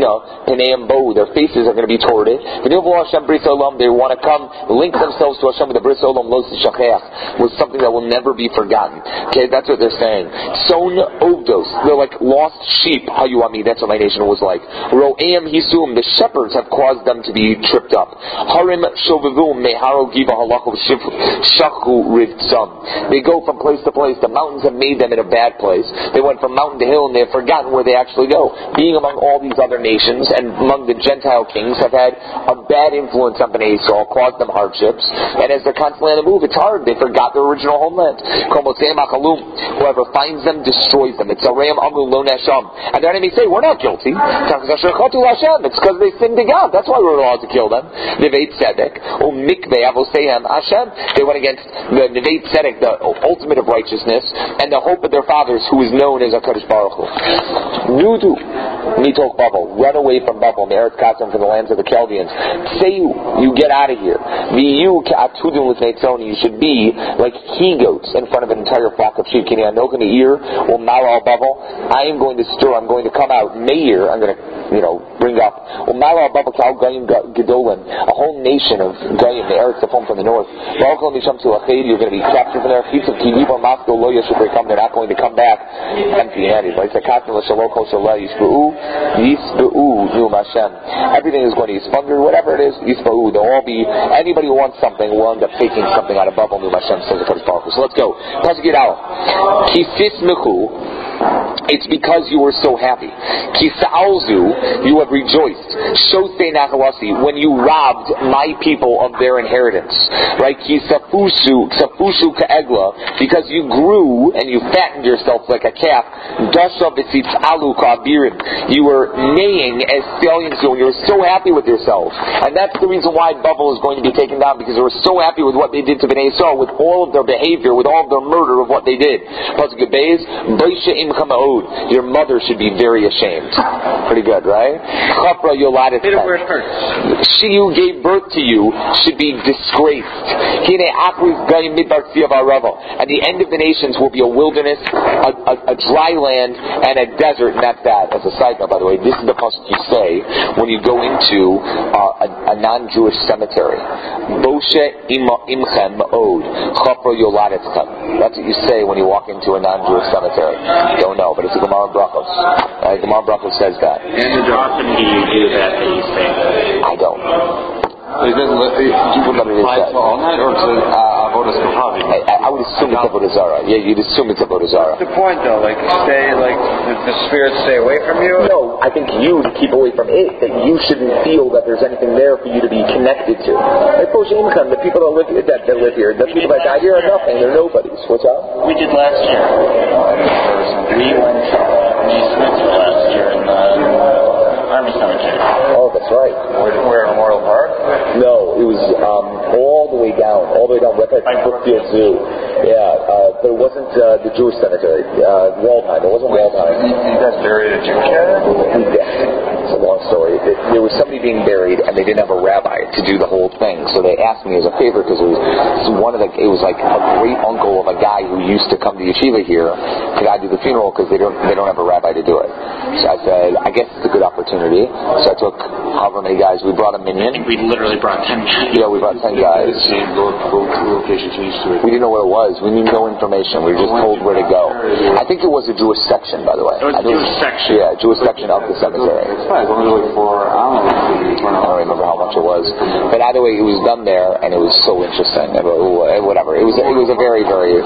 are going to be toward it. They want to come, link themselves to Hashem with the Bris Olam Los Shachech, was something that will never be forgotten. Okay, that's what they're saying. Son Ovdos. They're like lost sheep. Hayuami. That's what my nation was like. Ro'am Hisum. The shepherds have caused them to be tripped up. Harim Shovavum Meharo Giva Halachu Shachu Rivtzam. They go from place to place. The mountains have made them in a bad place. They went from mountain to hill and they have forgotten where they actually go. Being among all these other nations and among the Gentile kings have had a bad influence on Bnei Yisrael, caused them hardships, and as they're constantly on the move, it's hard. They forgot their original homeland. Whoever finds them destroys them. It's Aram Amru Lo Nesham. And their enemies say, we're not guilty. It's because they sinned to God. That's why we're allowed to kill them. Nevei Tzedek, Mikveh Avosehem Hashem. They went against the Nevei Tzedek, the ultimate of righteousness, and the hope of their fathers, who is known as HaKadosh Baruch Hu. Nudu, Mitok Babel, run away from Babel, Me'eretz Katzim, from the lands of the Chaldeans. Seyu, you get out of here. V'yu ka'atudun l'fnei tzoni, you should be like he-goats in front of an entire flock of sheep. Kini anoka me'ir, or ma'al Babel, I am going to stir, I'm going to come out, me'ir, I'm going to, bring up, or ma'al Babel ka'al gayim gedolim, a whole nation of gayim, the Eretz Tzafon from the north. You're going to be captured from there. They're not going to come back empty-handed. Everything is going to Yispanger, whatever it is, Yispahu. They'll all be, anybody who wants something will end up taking something out of Babel, Num Hashem, says the Kodesh Baruch Hu. So let's go. It's because you were so happy. Kisa'alzu, you have rejoiced. Shosei nachalasi, when you robbed my people of their inheritance. Right? Kisafushu ka'egla, because you grew and you fattened yourself like a calf. Dasha v'sitz'alu ka'abirim. You were neighing as stallions do, and you were so happy with yourselves. And that's the reason why Babel is going to be taken down, because they were so happy with what they did to Bnei Yisrael, with all of their behavior, with all of their murder of what they did. Your mother should be very ashamed. Pretty good, right? She who gave birth to you should be disgraced. And the end of the nations will be a wilderness, a dry land, and a desert, and that's that. As a side note, by the way, this is the pasuk you say when you go into a non-Jewish cemetery. That's what you say when you walk into a non-Jewish cemetery. Don't know, but it's a Gemara Brachos. Gemara Brachos says that. And often do you do that you say that? I don't. It doesn't apply to all night or to Avodas Kohavi? I would assume it's Avodah Zarah. Yeah, you'd assume it's Avodah Zarah. What's the point though? Like the spirits stay away from you? No, I think you to keep away from it. That you shouldn't feel that there's anything there for you to be connected to. Like Posheimkan, the people that live here, the people that died here are nothing. They're nobodies. What's up? We did last year. We went to East Mitzvah last year in the Army Cemetery. Oh, that's right. Where in Memorial Park? No, it was all the way down right by Brookfield Zoo. Yeah, but it wasn't the Jewish cemetery. Waldheim. It wasn't Waldheim. You guys buried a Jew cat? It's a long story. There was somebody being buried, and they didn't have a rabbi to do the whole thing. So they asked me as a favor, because it was like a great uncle of a guy who used to come to yeshiva here. Could I do the funeral, because they don't have a rabbi to do it? So I said, I guess it's a good opportunity. So I took however many guys. We brought a minion. I think we literally brought 10 guys. Yeah, we brought 10 guys. Go to locations used to it. We didn't know where it was. We knew no information. We were just told where to go. I think it was a Jewish section, by the way. It was a Jewish section. Yeah, Jewish section of the cemetery. It's fine. It's only like 4 hours. I don't remember how much it was. But either way, it was done there, and it was so interesting. Whatever. It was a very, very,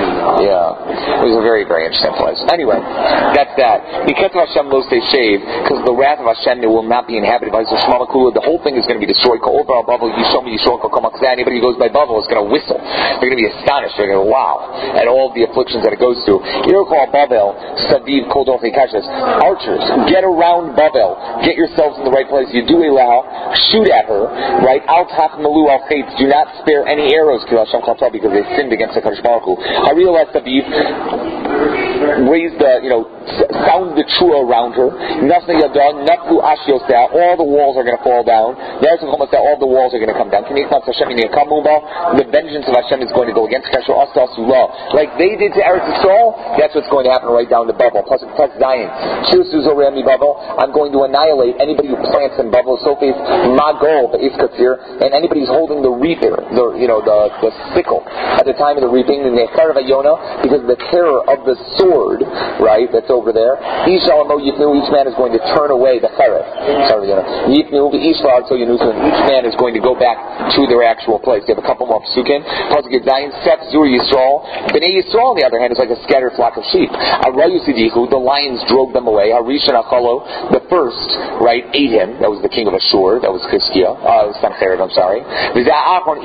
it was a very, very interesting place. Anyway, that's that. Because Hashem lo stay shaved, because the wrath of Hashem will not be inhabited by the whole thing is going to be destroyed. Because anybody who goes by Babel is going to whistle. They're going to be astonished. They're going to go, wow. And all the afflictions that it goes through. Babel, Saviv, Kodol, archers, get around Babel. Get yourselves in the right place. You do allow, shoot at her, right? Al Tachmalu al Chait. Do not spare any arrows because they sinned against the Kadosh Baruch Hu. Hariel Saviv, raise the, sound the trua around her. Nafna Yadon, Naflu Ashiosah, all the walls are going to fall down. All the walls are going to come down. The vengeance of Hashem is going to go against Kasher Asasula. Like they did to Eretz Yisrael, that's what's going to happen right down to Babel. Plus Zion. I'm going to annihilate anybody who plants in Babel. Sofis Magol, the Iskatzir, and anybody who's holding the reaper, the sickle at the time of the reaping, in the because the terror of the sword sword, right, that's over there. Each man is going to turn away the cheref. Each man is going to go back to their actual place. You have a couple more psukim. Seth Zur Yisrael. Bnei Yisrael, on the other hand, is like a scattered flock of sheep. The lions drove them away. Harishon Achalo, the first, right, ate him. That was the king of Ashur. That was Chizkiah. Sanherib, I'm sorry. And the last one,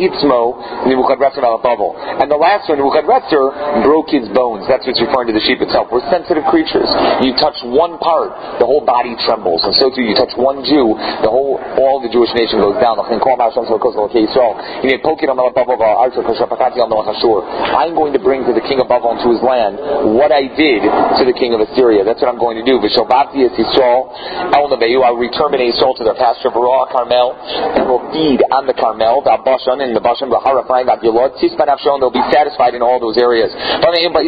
Nebuchadnezzar, broke his bones. That's what's referring to the sheep itself. We're sensitive creatures. You touch one part, the whole body trembles. And so too, you touch one Jew, all the Jewish nation goes down. I'm going to bring to the king of Babylon to his land what I did to the king of Assyria. That's what I'm going to do. I'll return Bnei Yisrael to their pasture, Carmel, and will feed on the Carmel, the Bashan, and the Bashan, the Harafraim, the Gilot, they'll be satisfied in all those areas. I'm going to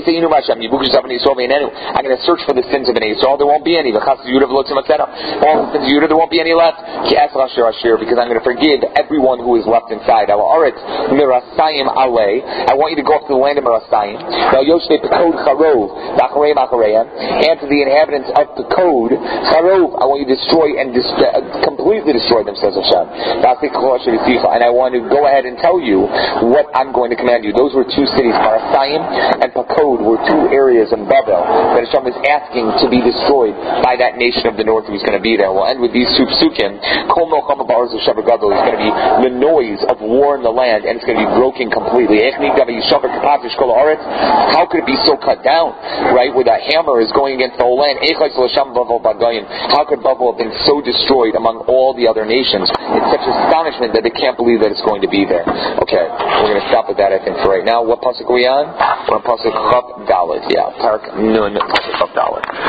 search for the sins of Bnei Yisrael. There won't be any. All the sins of Judah, there won't be any left. Because I'm going to forgive everyone who is left inside. I want you to go up to the land of Merasayim. And to the inhabitants of the code, I want you to destroy and completely destroy them, says Hashem. And I want to go ahead and tell you what I'm going to command you. Those were two cities, Merasayim and Pakod, were two areas in Babel that Hashem was asking to be destroyed by that nation of the north who's going to be there. We'll end with these two psukim. Kol Melchama Ba'aretz L'Shavar Gadol is going to be the noise of war in the land, and it's going to be broken completely. How could it be so cut down, right? Where that hammer is going against the whole land. How could Babel have been so destroyed among all the other nations? It's such astonishment that they can't believe that it's going to be there. Okay, we're going to stop with that, I think, for right now. What pasuk are we on? We're on pasuk Chaf Dalet. Yeah, Parak Nun, pasuk Chaf Dalet.